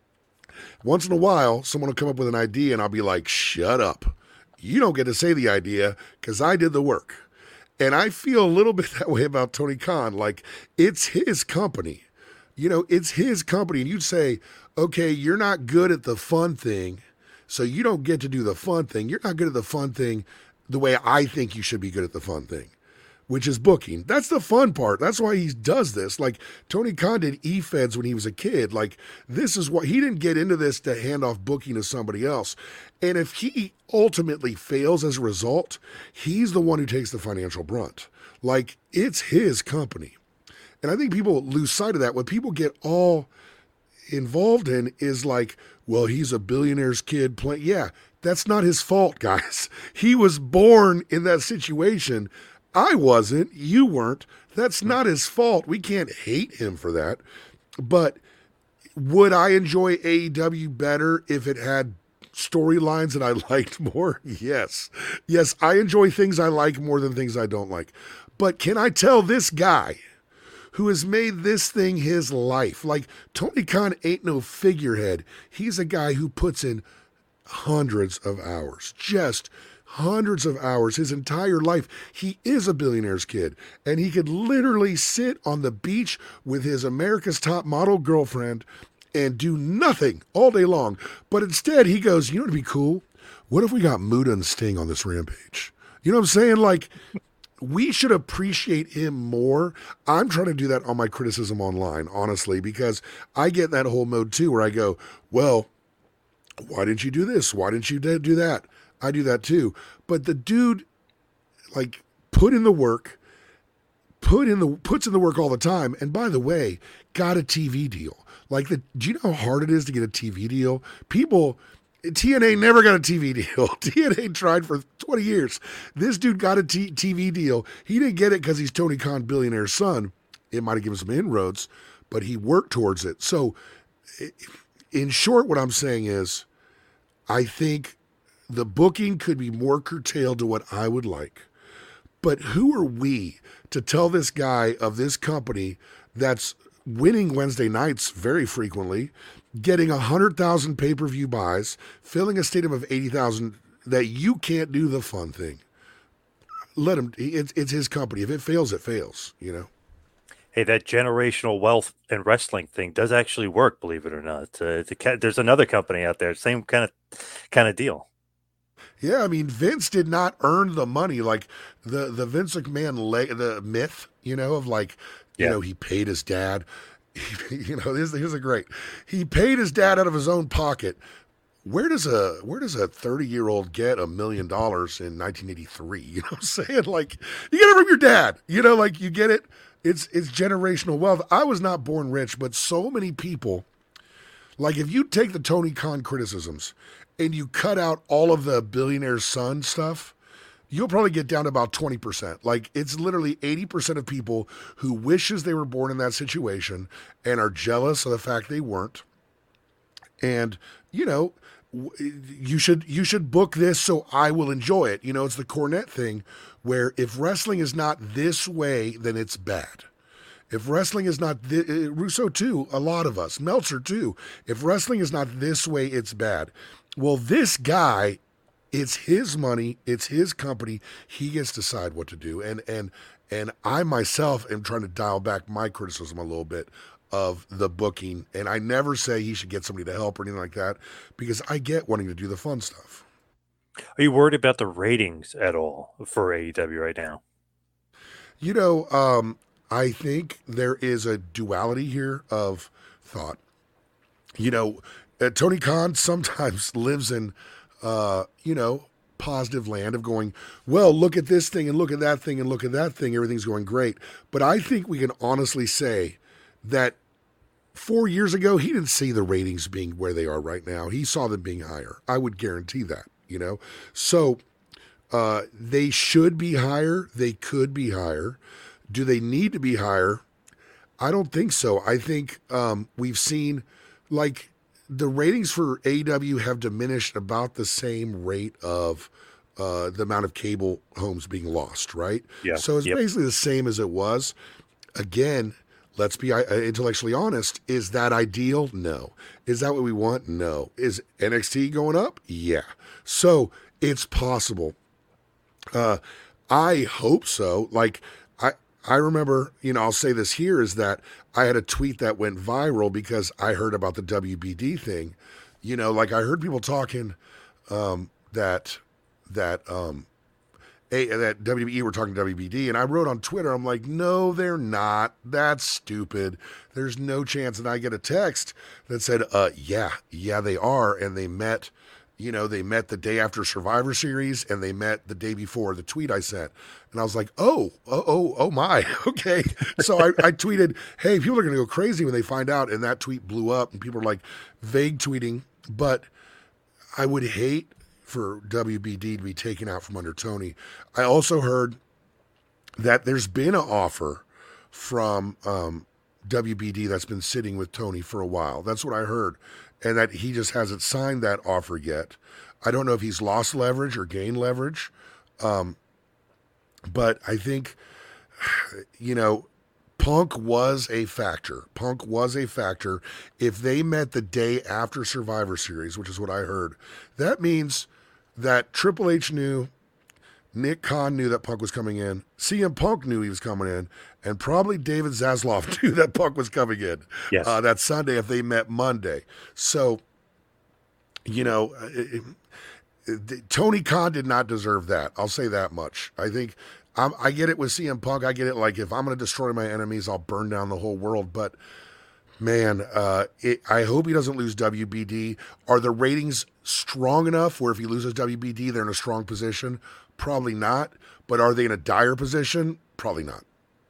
Once in a while, someone will come up with an idea, and I'll be like, shut up. You don't get to say the idea because I did the work. And I feel a little bit that way about Tony Khan. Like, it's his company. You know, it's his company. And you'd say, okay, you're not good at the fun thing, so you don't get to do the fun thing. You're not good at the fun thing the way I think you should be good at the fun thing, which is booking. That's the fun part. That's why he does this. Like, Tony Khan did E-Feds when he was a kid. Like, this is what, he didn't get into this to hand off booking to somebody else. And if he ultimately fails as a result, he's the one who takes the financial brunt. Like, it's his company. And I think people lose sight of that. What people get all involved in is like, well, he's a billionaire's kid playing. Yeah, that's not his fault, guys. He was born in that situation. I wasn't. You weren't. That's not his fault. We can't hate him for that. But would I enjoy A E W better if it had storylines that I liked more? Yes. Yes, I enjoy things I like more than things I don't like. But can I tell this guy who has made this thing his life, like Tony Khan ain't no figurehead. He's a guy who puts in hundreds of hours, just hundreds of hours, his entire life. He is a billionaire's kid, and he could literally sit on the beach with his America's Top Model girlfriend and do nothing all day long. But instead he goes, you know what'd be cool? What if we got Muta and Sting on this Rampage? You know what I'm saying? Like, we should appreciate him more. I'm trying to do that on my criticism online, honestly, because I get in that whole mode too where I go, well, why didn't you do this? Why didn't you do that? I do that too. But the dude, like, put in the work, put in the puts in the work all the time. And by the way, got a T V deal. Like, the, do you know how hard it is to get a T V deal? People, T N A never got a T V deal. T N A tried for twenty years. This dude got a T- TV deal. He didn't get it because he's Tony Khan, billionaire's son. It might have given some inroads, but he worked towards it. So, in short, what I'm saying is, I think the booking could be more curtailed to what I would like. But who are we to tell this guy of this company that's winning Wednesday nights very frequently, getting one hundred thousand pay-per-view buys, filling a stadium of eighty thousand, that you can't do the fun thing? Let him. It's, it's his company. If it fails, it fails, you know? Hey, that generational wealth and wrestling thing does actually work, believe it or not. Uh, the, there's another company out there, same kind of kind of deal. Yeah, I mean, Vince did not earn the money. Like, the, the Vince McMahon, le- the myth, you know, of like, you yeah. know, he paid his dad. You know, here's, here's a great. He paid his dad out of his own pocket. Where does a where does a thirty-year-old get a million dollars in nineteen eighty-three? You know what I'm saying? Like, you get it from your dad. You know, like, you get it. It's it's generational wealth. I was not born rich, but so many people, like, if you take the Tony Khan criticisms and you cut out all of the billionaire's son stuff, you'll probably get down to about twenty percent. Like, it's literally eighty percent of people who wishes they were born in that situation and are jealous of the fact they weren't. And, you know, you should you should book this so I will enjoy it. You know, it's the Cornette thing where if wrestling is not this way, then it's bad. If wrestling is not this, Russo too, a lot of us, Meltzer too, if wrestling is not this way, it's bad. Well, this guy it's his money, it's his company. He gets to decide what to do. And and and I myself am trying to dial back my criticism a little bit of the booking. And I never say he should get somebody to help or anything like that, because I get wanting to do the fun stuff. Are you worried about the ratings at all for A E W right now? You know, um, I think there is a duality here of thought. You know, uh, Tony Khan sometimes lives in, uh, you know, positive land of going, well, look at this thing and look at that thing and look at that thing. Everything's going great. But I think we can honestly say that four years ago, he didn't see the ratings being where they are right now. He saw them being higher. I would guarantee that, you know. So uh, they should be higher. They could be higher. Do they need to be higher? I don't think so. I think um, we've seen, like, the ratings for A E W have diminished about the same rate of uh, the amount of cable homes being lost, right? Yeah. So it's yep. basically the same as it was. Again, let's be uh, intellectually honest. Is that ideal? No. Is that what we want? No. Is N X T going up? Yeah. So it's possible. Uh, I hope so. Like, I, I remember, you know, I'll say this here is that I had a tweet that went viral because I heard about the W B D thing. You know, like I heard people talking um, that, that, um, A, that W W E were talking W B D, and I wrote on Twitter, I'm like, no, they're not. That's stupid. There's no chance. And I get a text that said, uh, yeah, yeah, they are. And they met, you know, they met the day after Survivor Series, and they met the day before the tweet I sent. And I was like, oh, oh, oh, oh my, okay. So I, I tweeted, hey, people are going to go crazy when they find out. And that tweet blew up, and people are like vague tweeting. But I would hate for W B D to be taken out from under Tony. I also heard that there's been an offer from um, W B D that's been sitting with Tony for a while. That's what I heard. And that he just hasn't signed that offer yet. I don't know if he's lost leverage or gained leverage. Um, but I think, you know, Punk was a factor. Punk was a factor. If they met the day after Survivor Series, which is what I heard, that means that Triple H knew, Nick Khan knew that Punk was coming in, C M Punk knew he was coming in, and probably David Zaslav knew that Punk was coming in yes. uh, that Sunday if they met Monday. So, you know, it, it, Tony Khan did not deserve that. I'll say that much. I think I'm, I get it with C M Punk. I get it like if I'm going to destroy my enemies, I'll burn down the whole world. But, man, uh, it, I hope he doesn't lose W B D. Are the ratings strong enough where if he loses W B D, they're in a strong position? Probably not. But are they in a dire position? Probably not.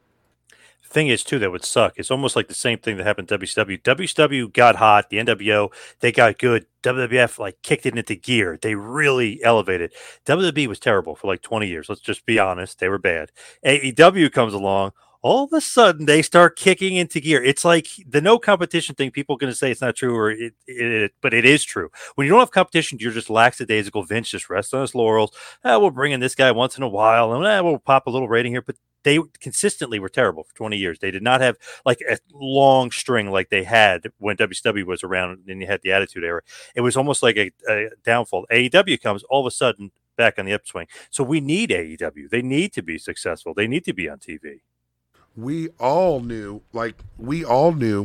Thing is, too, that would suck. It's almost like the same thing that happened to W C W. W C W got hot. The N W O, they got good. W W F, like, kicked it into gear. They really elevated. W W E was terrible for, like, twenty years. Let's just be honest. They were bad. A E W comes along. All of a sudden, they start kicking into gear. It's like the no competition thing. People are going to say it's not true, or it, it, it, but it is true. When you don't have competition, you're just lackadaisical. Vince just rests on his laurels. Ah, we'll bring in this guy once in a while, and ah, we'll pop a little rating here. But they consistently were terrible for twenty years. They did not have like a long string like they had when W C W was around and you had the Attitude Era. It was almost like a, a downfall. A E W comes all of a sudden back on the upswing. So we need A E W. They need to be successful. They need to be on T V. We all knew, like, we all knew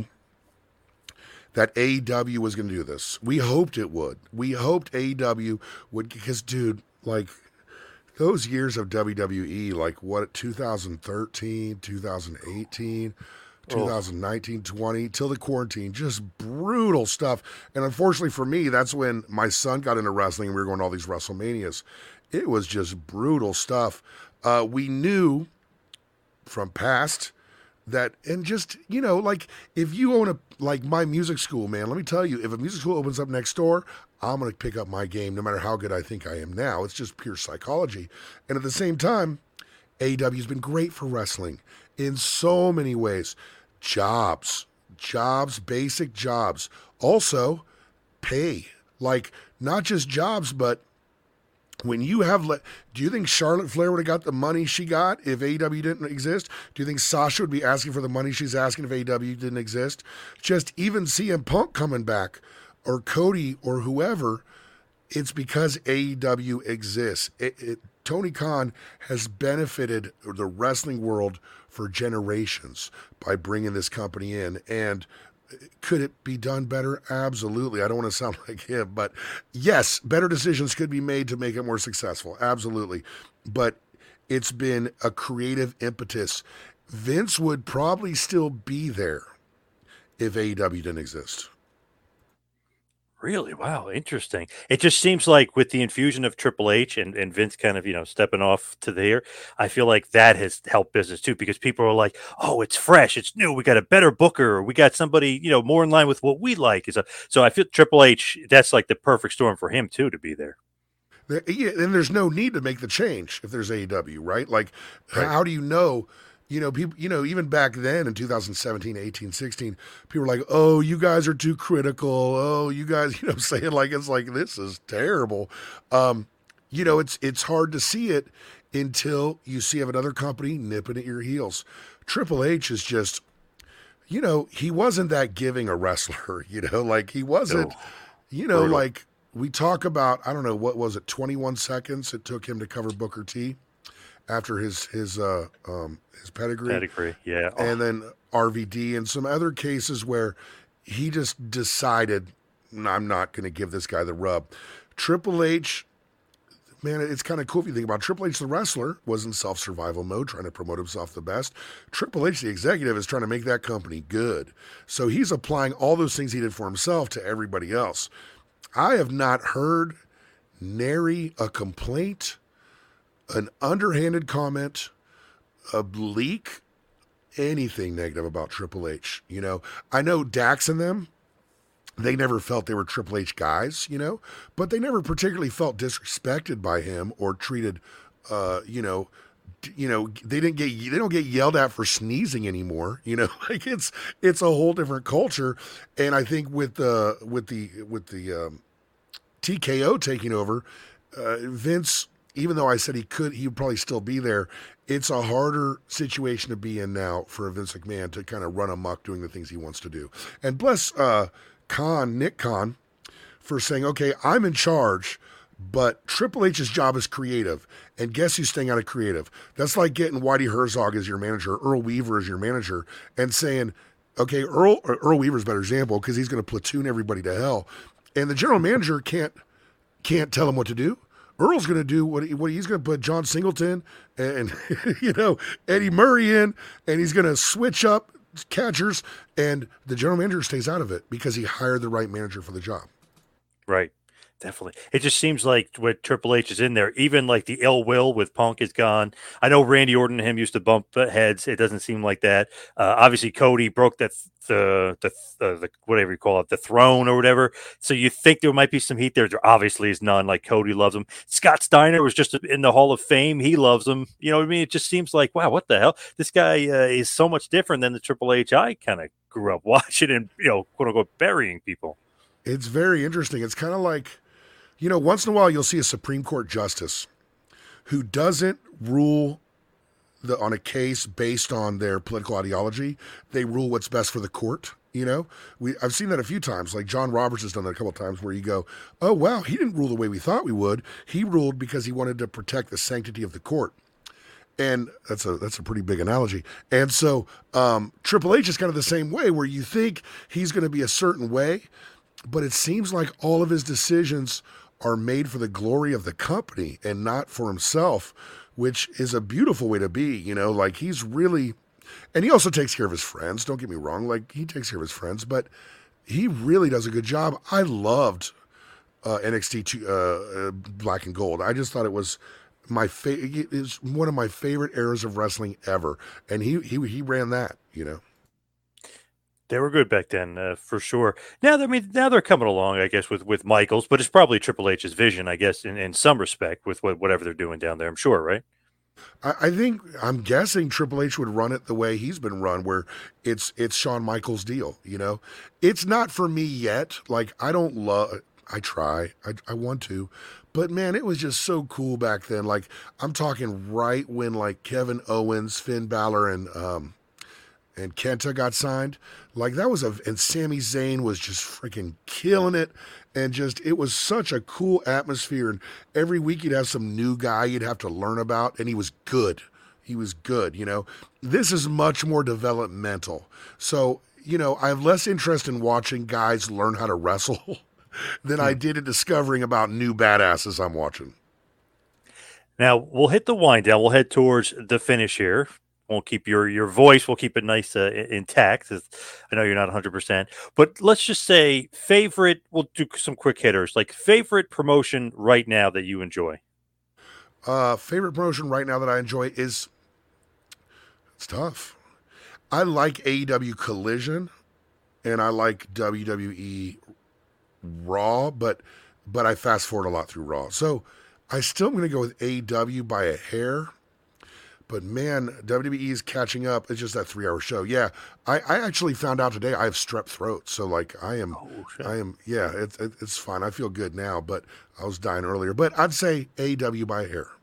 that A E W was going to do this. We hoped it would. We hoped A E W would, because, dude, like, those years of W W E, like, what, two thousand thirteen, two thousand eighteen, two thousand nineteen, twenty, till the quarantine, just brutal stuff. And unfortunately for me, that's when my son got into wrestling and we were going to all these WrestleManias. It was just brutal stuff. Uh, we knew from past that, and just, you know, like, if you own a, like, my music school, man, let me tell you, if a music school opens up next door, I'm going to pick up my game no matter how good I think I am now. It's just pure psychology. And at the same time, A E W has been great for wrestling in so many ways. Jobs, jobs, basic jobs. Also, pay. Like, not just jobs, but when you have, le- do you think Charlotte Flair would have got the money she got if A E W didn't exist? Do you think Sasha would be asking for the money she's asking if A E W didn't exist? Just even C M Punk coming back, or Cody, or whoever, it's because A E W exists. It, it, Tony Khan has benefited the wrestling world for generations by bringing this company in. And could it be done better? Absolutely. I don't want to sound like him, but yes, better decisions could be made to make it more successful. Absolutely. But it's been a creative impetus. Vince would probably still be there if A E W didn't exist. Really? Wow. Interesting. It just seems like with the infusion of Triple H and, and Vince kind of, you know, stepping off to there, I feel like that has helped business too, because people are like, oh, it's fresh. It's new. We got a better booker. Or we got somebody, you know, more in line with what we like. So, so I feel Triple H, that's like the perfect storm for him too, to be there. Yeah, and there's no need to make the change if there's A E W, right? Like, right. How do you know? You know, people, you know, even back then in two thousand seventeen, eighteen, sixteen, people were like, oh, you guys are too critical. Oh, you guys, you know, saying like, it's like, this is terrible. Um, you know, it's, it's hard to see it until you see of another company nipping at your heels. Triple H is just, you know, he wasn't that giving a wrestler, you know, like he wasn't, no. you know, Brutal. Like we talk about, I don't know, what was it? twenty-one seconds it took him to cover Booker T after his, his, uh, um, his pedigree. Pedigree, yeah. Oh. And then R V D and some other cases where he just decided, I'm not going to give this guy the rub. Triple H, man, it's kind of cool if you think about it. Triple H, the wrestler, was in self-survival mode, trying to promote himself the best. Triple H, the executive, is trying to make that company good. So he's applying all those things he did for himself to everybody else. I have not heard nary a complaint, an underhanded comment, a leak, anything negative about Triple H. You know, I know Dax and them, they never felt they were Triple H guys, you know, but they never particularly felt disrespected by him or treated, uh, you know, you know, they didn't get, they don't get yelled at for sneezing anymore. You know, like it's, it's a whole different culture. And I think with the, with the, with the, um, T K O taking over, uh, Vince, even though I said he could, he would probably still be there. It's a harder situation to be in now for Vince McMahon to kind of run amok doing the things he wants to do. And bless uh, Khan, Nick Khan, for saying, okay, I'm in charge, but Triple H's job is creative. And guess who's staying out of creative? That's like getting Whitey Herzog as your manager, Earl Weaver as your manager, and saying, okay, Earl, Earl Weaver's a better example because he's going to platoon everybody to hell. And the general manager can't can't tell him what to do. Earl's going to do what, he, what he's going to put John Singleton and, you know, Eddie Murray in, and he's going to switch up catchers, and the general manager stays out of it because he hired the right manager for the job. Right. Definitely. It just seems like when Triple H is in there, even like the ill will with Punk is gone. I know Randy Orton and him used to bump heads. It doesn't seem like that. Uh, obviously, Cody broke that the, the the the whatever you call it, the throne or whatever. So you think there might be some heat there. There obviously is none. Like Cody loves him. Scott Steiner was just in the Hall of Fame. He loves him. You know what I mean? It just seems like, wow, what the hell? This guy uh, is so much different than the Triple H I kind of grew up watching and, you know, quote unquote, burying people. It's very interesting. It's kind of like, you know, once in a while you'll see a Supreme Court justice who doesn't rule the, on a case based on their political ideology. They rule what's best for the court. You know, we I've seen that a few times. Like John Roberts has done that a couple of times where you go, oh, wow, he didn't rule the way we thought we would. He ruled because he wanted to protect the sanctity of the court. And that's a that's a pretty big analogy. And so um, Triple H is kind of the same way, where you think he's going to be a certain way, but it seems like all of his decisions are made for the glory of the company and not for himself, which is a beautiful way to be, you know, like he's really, and he also takes care of his friends. Don't get me wrong. Like he takes care of his friends, but he really does a good job. I loved uh, N X T to, uh, uh, Black and Gold. I just thought it was my favorite, is one of my favorite eras of wrestling ever. And he, he, he ran that, you know. They were good back then, uh, for sure. Now, I mean, now they're coming along, I guess, with, with Michaels, but it's probably Triple H's vision, I guess, in, in some respect, with what, whatever they're doing down there. I'm sure, right? I, I think I'm guessing Triple H would run it the way he's been run, where it's it's Shawn Michaels' deal. You know, it's not for me yet. Like I don't love. I try. I I want to, but man, it was just so cool back then. Like I'm talking right when like Kevin Owens, Finn Balor, and um. and Kenta got signed. Like that was a, and Sami Zayn was just freaking killing it. And just, it was such a cool atmosphere. And every week you'd have some new guy you'd have to learn about, and he was good. He was good, you know. This is much more developmental. So, you know, I have less interest in watching guys learn how to wrestle than I did in discovering about new badasses I'm watching. Now, we'll hit the wind down. We'll head towards the finish here. Won't keep your, your voice. We'll keep it nice uh, intact. I know you're not one hundred percent. But let's just say favorite, we'll do some quick hitters. Like favorite promotion right now that you enjoy. Uh, favorite promotion right now that I enjoy is, it's tough. I like A E W Collision, and I like W W E Raw, but but I fast forward a lot through Raw. So I still am going to go with A E W by a hair. But man, W W E is catching up. It's just that three-hour show. Yeah, I, I actually found out today I have strep throat. So like I am, oh, I am. Yeah, it's it, it's fine. I feel good now, but I was dying earlier. But I'd say A E W by a hair.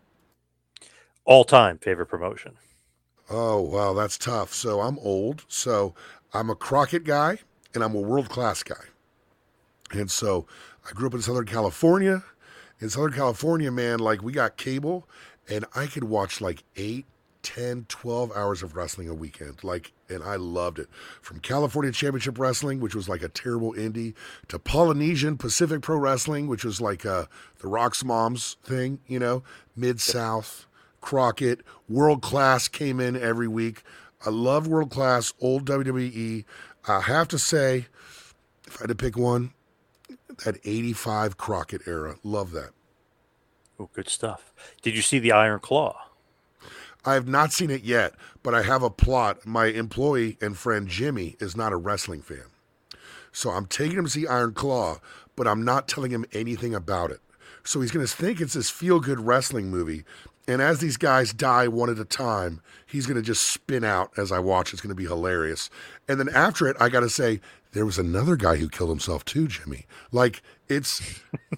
All-time favorite promotion. Oh wow, that's tough. So I'm old. So I'm a Crockett guy, and I'm a world-class guy. And so I grew up in Southern California. In Southern California, man, like we got cable, and I could watch like eight. ten, twelve hours of wrestling a weekend. Like, and I loved it. From California Championship Wrestling, which was like a terrible indie, to Polynesian Pacific Pro Wrestling, which was like uh, the Rock's Moms thing, you know, Mid-South, Crockett, World Class came in every week. I love World Class, old W W E. I have to say, if I had to pick one, that eighty-five Crockett era. Love that. Oh, good stuff. Did you see the Iron Claw? I have not seen it yet, but I have a plot. My employee and friend Jimmy is not a wrestling fan. So I'm taking him to see Iron Claw, but I'm not telling him anything about it. So he's going to think it's this feel-good wrestling movie. And as these guys die one at a time, he's going to just spin out as I watch. It's going to be hilarious. And then after it, I got to say, there was another guy who killed himself too, Jimmy. Like, it's...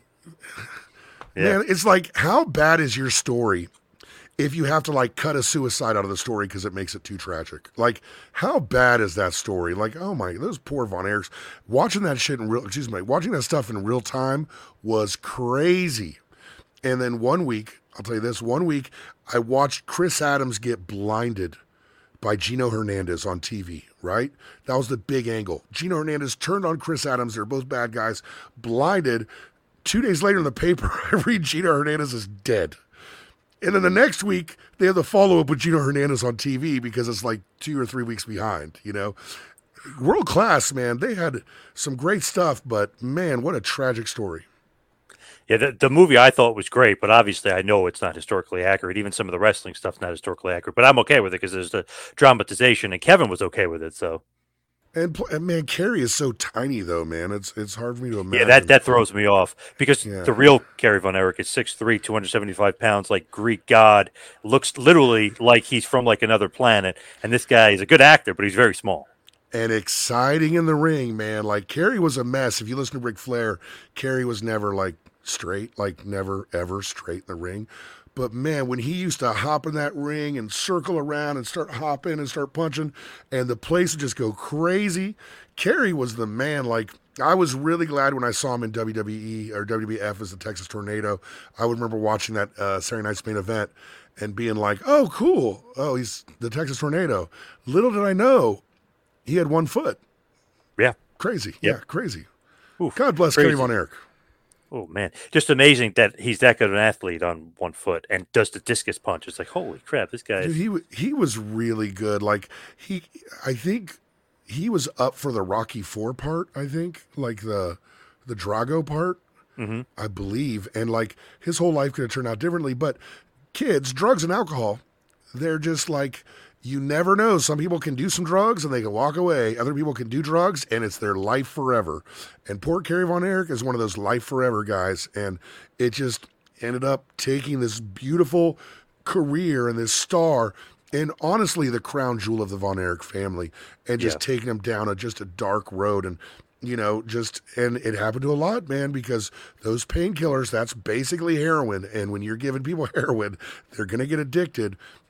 yeah. Man, it's like, how bad is your story if you have to like cut a suicide out of the story because it makes it too tragic? Like, how bad is that story? Like, oh my, those poor Von Erichs. Watching that shit in real, excuse me, watching that stuff in real time was crazy. And then one week, I'll tell you this, one week I watched Chris Adams get blinded by Gino Hernandez on T V, right? That was the big angle. Gino Hernandez turned on Chris Adams. They're both bad guys. Blinded. Two days later in the paper, I read Gino Hernandez is dead. And then the next week, they have the follow-up with Gino Hernandez on T V because it's like two or three weeks behind, you know? World Class, man. They had some great stuff, but man, what a tragic story. Yeah, the, the movie I thought was great, but obviously I know it's not historically accurate. Even some of the wrestling stuff's not historically accurate, but I'm okay with it because there's the dramatization, and Kevin was okay with it, so... And, and man, Kerry is so tiny, though, man. It's it's hard for me to imagine. Yeah, that, that throws me off because yeah. the real Kerry Von Erich is six three, two hundred seventy-five pounds, like Greek god. Looks literally like he's from like another planet. And this guy is a good actor, but he's very small. And exciting in the ring, man. Like, Kerry was a mess. If you listen to Ric Flair, Kerry was never like straight, like never, ever straight in the ring. But man, when he used to hop in that ring and circle around and start hopping and start punching, and the place would just go crazy, Kerry was the man. Like, I was really glad when I saw him in W W E or W W F as the Texas Tornado. I would remember watching that uh, Saturday Night's Main Event and being like, oh, cool. Oh, he's the Texas Tornado. Little did I know he had one foot. Yeah. Crazy. Yep. Yeah, crazy. Oof, God bless crazy. Kerry Von Erich. Oh, man. Just amazing that he's that good an athlete on one foot and does the discus punch. It's like, holy crap, this guy is... Dude, he, he was really good. Like, he, I think he was up for the Rocky Four part, I think. Like, the the Drago part, mm-hmm. I believe. And, like, his whole life could have turned out differently. But kids, drugs and alcohol, they're just like... You never know. Some people can do some drugs and they can walk away. Other people can do drugs and it's their life forever. And poor Kerry Von Erich is one of those life forever guys. And it just ended up taking this beautiful career and this star and honestly the crown jewel of the Von Erich family and just yeah. taking him down a, just a dark road. And, you know, just, and it happened to a lot, man, because those painkillers, that's basically heroin. And when you're giving people heroin, they're going to get addicted.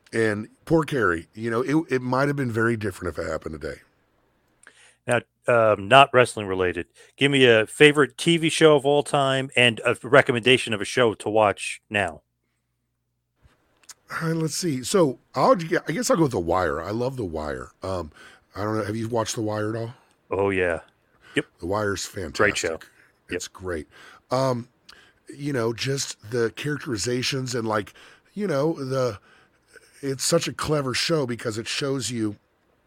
And poor Kerry, you know, it, it might have been very different if it happened today. Now, um, not wrestling related. Give me a favorite T V show of all time and a recommendation of a show to watch now. Uh, let's see. So I'll, I guess I'll go with The Wire. I love The Wire. Um, I don't know. Have you watched The Wire at all? Oh yeah. Yep. The Wire's fantastic. Great show. It's yep. great. Um, you know, just the characterizations and like, you know, the, it's such a clever show because it shows you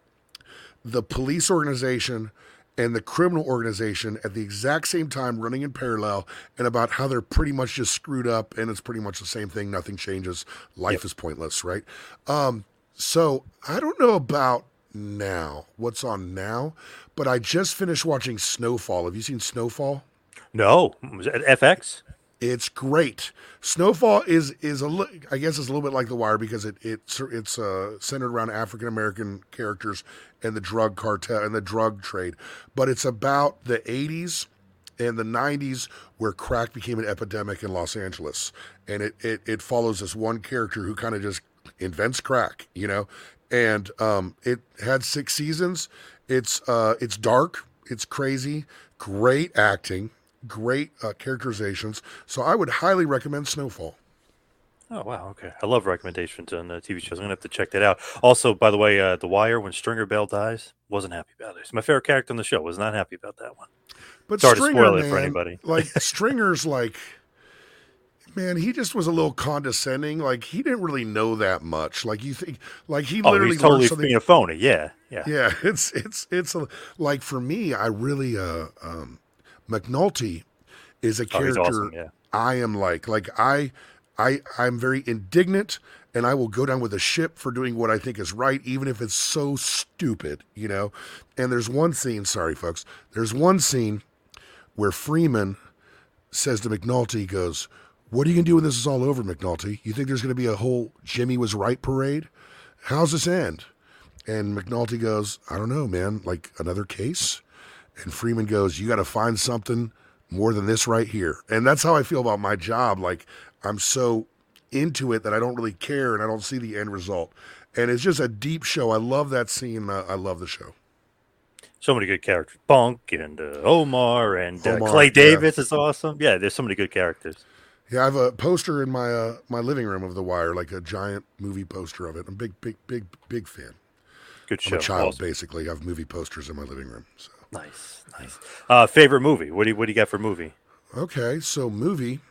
the police organization and the criminal organization at the exact same time running in parallel, and about how they're pretty much just screwed up and it's pretty much the same thing. Nothing changes. Life yep. is pointless, right? Um, so I don't know about now, what's on now, but I just finished watching Snowfall. Have you seen Snowfall? No. Was it F X? It's great. Snowfall is is a li- I guess it's a little bit like The Wire because it it's it's uh, centered around African American characters and the drug cartel and the drug trade, but it's about the eighties and the nineties where crack became an epidemic in Los Angeles, and it it, it follows this one character who kind of just invents crack, you know, and um, it had six seasons. It's uh it's dark, it's crazy, great acting. Great uh, characterizations. So I would highly recommend Snowfall. Oh, wow. Okay. I love recommendations on uh, T V shows. I'm going to have to check that out. Also, by the way, uh, The Wire, when Stringer Bell dies, wasn't happy about it. It's my favorite character on the show. Was not happy about that one. But Sorry Stringer, to spoil man, it for anybody. Like, Stringer's like, man, he just was a little condescending. Like, he didn't really know that much. Like, you think, like, he oh, literally he's totally learned something. Being a phony. Yeah. Yeah. Yeah. It's, it's, it's, a, like, for me, I really, uh, um, McNulty is a character oh, awesome, yeah. I am like, like I, I, I'm very indignant, and I will go down with a ship for doing what I think is right, even if it's so stupid, you know? And there's one scene, sorry folks, there's one scene where Freeman says to McNulty, he goes, what are you going to do when this is all over, McNulty? You think there's going to be a whole Jimmy was right parade? How's this end? And McNulty goes, I don't know, man, like another case? And Freeman goes, you got to find something more than this right here. And that's how I feel about my job. Like, I'm so into it that I don't really care and I don't see the end result. And it's just a deep show. I love that scene. Uh, I love the show. So many good characters. Bunk and uh, Omar and uh, Omar, Clay Davis yeah. is awesome. Yeah, there's so many good characters. Yeah, I have a poster in my uh, my living room of The Wire, like a giant movie poster of it. I'm a big, big, big, big fan. Good show. I'm a child, awesome. basically. I have movie posters in my living room. So. Nice, nice. Uh, favorite movie? What do you What do you got for movie? Okay, so movie.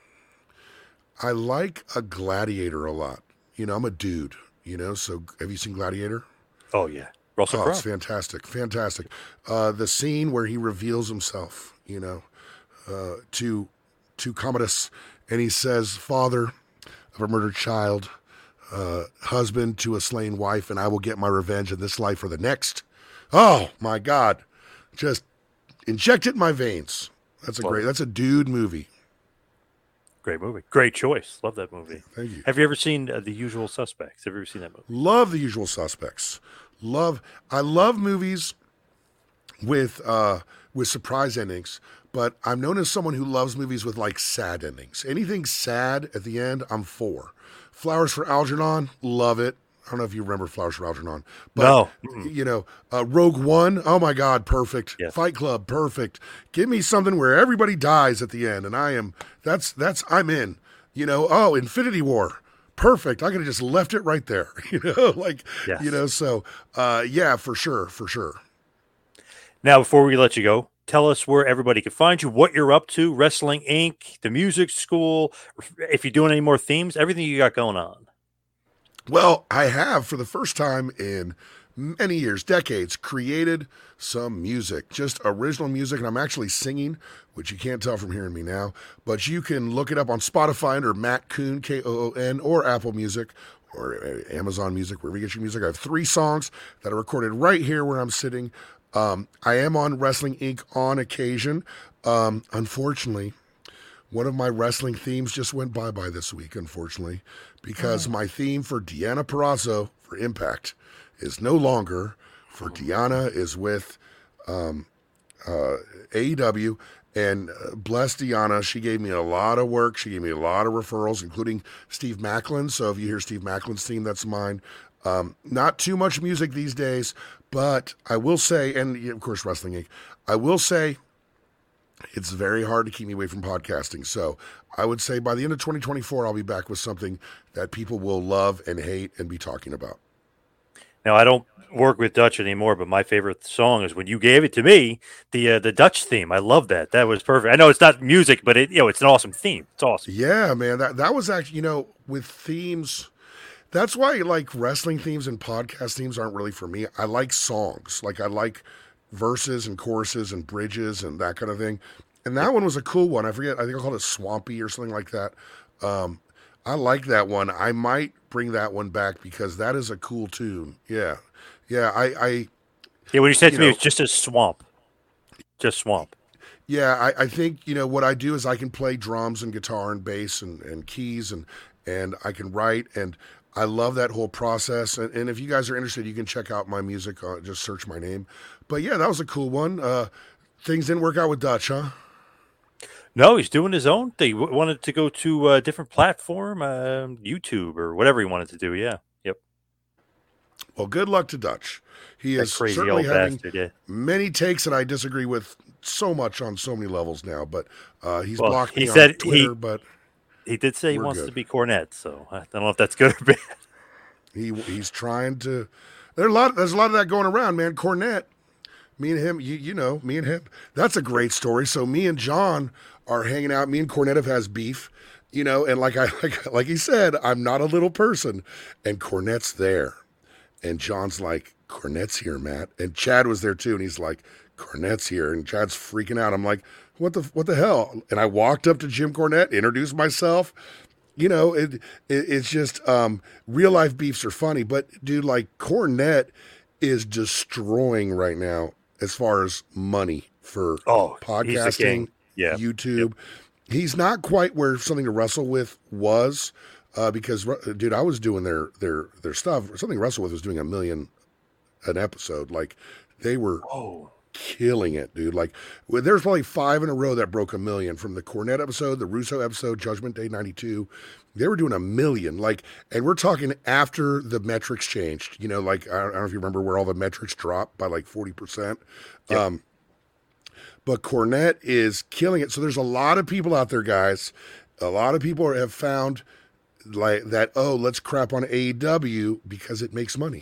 I like a Gladiator a lot. You know, I'm a dude. You know, so have you seen Gladiator? Oh yeah, Russell Oh, Crowe. it's fantastic, fantastic. Uh, the scene where he reveals himself, you know, uh, to to Commodus, and he says, "Father of a murdered child, uh, husband to a slain wife, and I will get my revenge in this life or the next." Oh my God! Just inject it in my veins. That's a Love great. it. That's a dude movie. Great movie. Great choice. Love that movie. Thank you. Have you ever seen uh, The Usual Suspects? Have you ever seen that movie? Love The Usual Suspects. Love. I love movies with uh, with surprise endings. But I'm known as someone who loves movies with like sad endings. Anything sad at the end, I'm for. Flowers for Algernon, love it. I don't know if you remember Flowers for Algernon. But, No. you know, uh, Rogue One, oh my God, perfect. Yes. Fight Club, perfect. Give me something where everybody dies at the end, and I am, that's, that's, I'm in. You know, oh, Infinity War, perfect. I could have just left it right there. You know, like, Yes. you know, so, uh, yeah, for sure, for sure. Now, before we let you go, tell us where everybody can find you, what you're up to, Wrestling Incorporated, the music school, if you're doing any more themes, everything you got going on. Well, I have, for the first time in many years, decades, created some music, just original music, and I'm actually singing, which you can't tell from hearing me now, but you can look it up on Spotify under Matt Koon, K O O N, or Apple Music, or Amazon Music, wherever you get your music. I have three songs that are recorded right here where I'm sitting. Um, I am on Wrestling Incorporated on occasion. Um, unfortunately, one of my wrestling themes just went bye-bye this week, unfortunately, because oh. my theme for Deanna Purrazzo for Impact is no longer for Deanna, is with um, uh, A E W, And uh, bless Deanna, she gave me a lot of work. She gave me a lot of referrals, including Steve Macklin. So if you hear Steve Macklin's theme, that's mine. Um, not too much music these days, but I will say, and of course, Wrestling Incorporated, I will say it's very hard to keep me away from podcasting. So I would say by the end of twenty twenty-four, I'll be back with something that people will love and hate and be talking about. Now, I don't work with Dutch anymore, but my favorite song is when you gave it to me, the uh, the Dutch theme. I love that. That was perfect. I know it's not music, but it you know it's an awesome theme. It's awesome. Yeah, man. That that was actually, you know, with themes. That's why like wrestling themes and podcast themes aren't really for me. I like songs. Like I like verses and choruses and bridges and that kind of thing. And that one was a cool one. I forget. I think I called it Swampy or something like that. Um, I like that one. I might bring that one back because that is a cool tune. Yeah. Yeah. I, I yeah. When you said you to me, know, it's just a swamp, just swamp. Yeah. I, I think, you know, what I do is I can play drums and guitar and bass and, and keys and, and I can write, and I love that whole process. And, and if you guys are interested, you can check out my music. Uh, just search my name. But yeah, that was a cool one. Uh, things didn't work out with Dutch, huh? No, he's doing his own thing. W- wanted to go to a different platform, uh, YouTube or whatever he wanted to do. Yeah. Yep. Well, good luck to Dutch. He That is crazy certainly old having bastard, yeah. many takes that I disagree with so much on so many levels now. But uh, he's Well, blocked he me said on Twitter. he- but He did say he We're wants good. to be Cornette, so I don't know if that's good or bad. he he's trying to. There's a lot. There's a lot of that going around, man. Cornette, me and him. You you know, me and him. That's a great story. So me and John are hanging out. Me and Cornette have has beef. You know, and like I like like he said, I'm not a little person, and Cornette's there, and John's like, Cornette's here, Matt, and Chad was there too, and he's like, Cornette's here, and Chad's freaking out. I'm like, what the what the hell? And I walked up to Jim Cornette, introduced myself. You know, it, it it's just um, real life beefs are funny, but dude, like Cornette is destroying right now as far as money for Oh, he's the podcasting, king. Yeah. YouTube. He's not quite where Something to Wrestle With was, uh, because dude, I was doing their their their stuff. Something to Wrestle With was doing a million an episode. Like they were Oh. killing it, dude. Like well, there's probably five in a row that broke a million, from the Cornette episode, the Russo episode, Judgment Day ninety-two. They were doing a million. Like, and we're talking after the metrics changed. You know, like I don't, I don't know if you remember where all the metrics dropped by like forty percent. Yep. Um, but Cornette is killing it. So there's a lot of people out there, guys. A lot of people have found like that. Oh, let's crap on A E W because it makes money.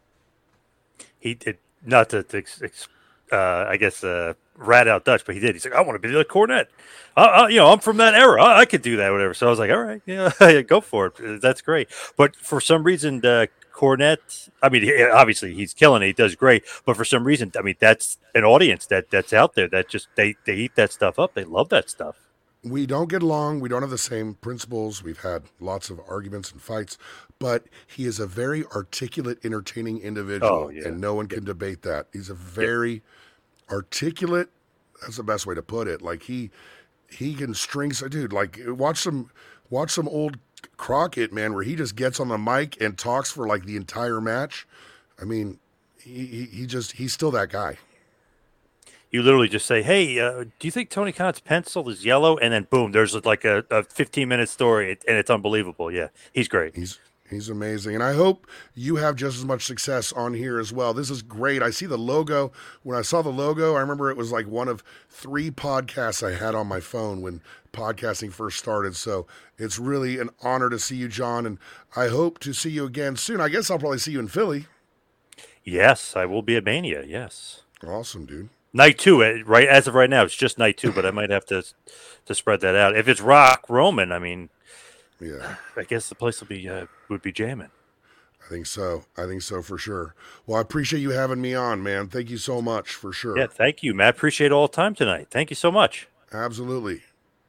He did not to, to ex- ex- uh, I guess, uh, rat out Dutch, but he did. He's like, I want to be the Cornette. Uh, uh, you know, I'm from that era. I, I could do that, whatever. So I was like, all right, yeah, go for it. That's great. But for some reason, uh, Cornette, I mean, he- obviously he's killing it. He does great. But for some reason, I mean, that's an audience that that's out there that just, they, they eat that stuff up. They love that stuff. We don't get along. We don't have the same principles. We've had lots of arguments and fights, but he is a very articulate, entertaining individual, Oh, yeah. and no one can debate that. He's a very articulate. That's the best way to put it. Like he, he can string. So, dude, like watch some, watch some old Crockett, man, where he just gets on the mic and talks for like the entire match. I mean, he, he, he just, he's still that guy. You literally just say, hey, uh, do you think Tony Khan's pencil is yellow? And then boom, there's like a, a fifteen minute story, and it's unbelievable. Yeah, he's great. He's he's amazing. And I hope you have just as much success on here as well. This is great. I see the logo. When I saw the logo, I remember it was like one of three podcasts I had on my phone when podcasting first started. So it's really an honor to see you, John. And I hope to see you again soon. I guess I'll probably see you in Philly. Yes, I will be at Mania. Yes. Awesome, dude. Night two, eh, right? As of right now, it's just night two, but I might have to to spread that out. If it's Rock Roman, I mean, Yeah, I guess the place will be uh, would be jamming. I think so. I think so for sure. Well, I appreciate you having me on, man. Thank you so much for sure. Yeah, thank you, Matt. Appreciate all the time tonight. Thank you so much. Absolutely.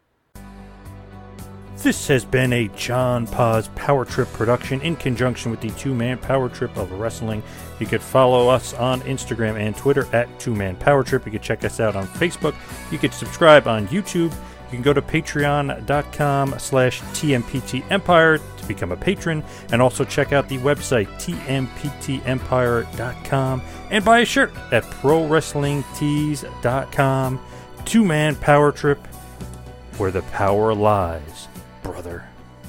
This has been a John Paz Power Trip production in conjunction with the Two Man Power Trip of Wrestling. You could follow us on Instagram and Twitter at Two Man Power Trip. You could check us out on Facebook. You could subscribe on YouTube. You can go to patreon.com slash TMPT Empire to become a patron, and also check out the website T M P T empire dot com and buy a shirt at pro wrestling tees dot com. Two-man power trip where the power lies, brother.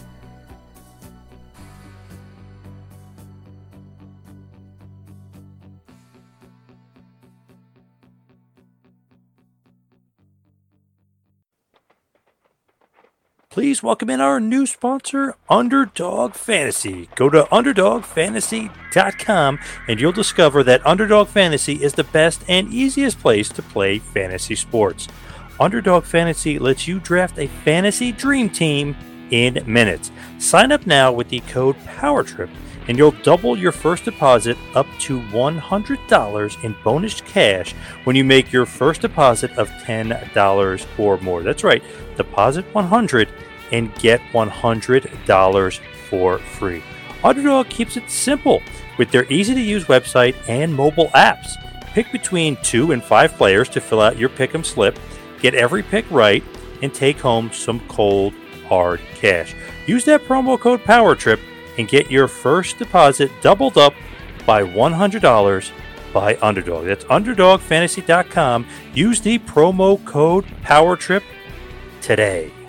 Please welcome in our new sponsor, Underdog Fantasy. Go to underdog fantasy dot com and you'll discover that Underdog Fantasy is the best and easiest place to play fantasy sports. Underdog Fantasy lets you draft a fantasy dream team in minutes. Sign up now with the code POWERTRIP and you'll double your first deposit up to one hundred dollars in bonus cash when you make your first deposit of ten dollars or more. That's right, deposit one hundred dollars and get one hundred dollars for free. Underdog keeps it simple with their easy-to-use website and mobile apps. Pick between two and five players to fill out your pick'em slip, get every pick right, and take home some cold, hard cash. Use that promo code POWERTRIP and get your first deposit doubled up by one hundred dollars by Underdog. That's underdog fantasy dot com. Use the promo code POWERTRIP today.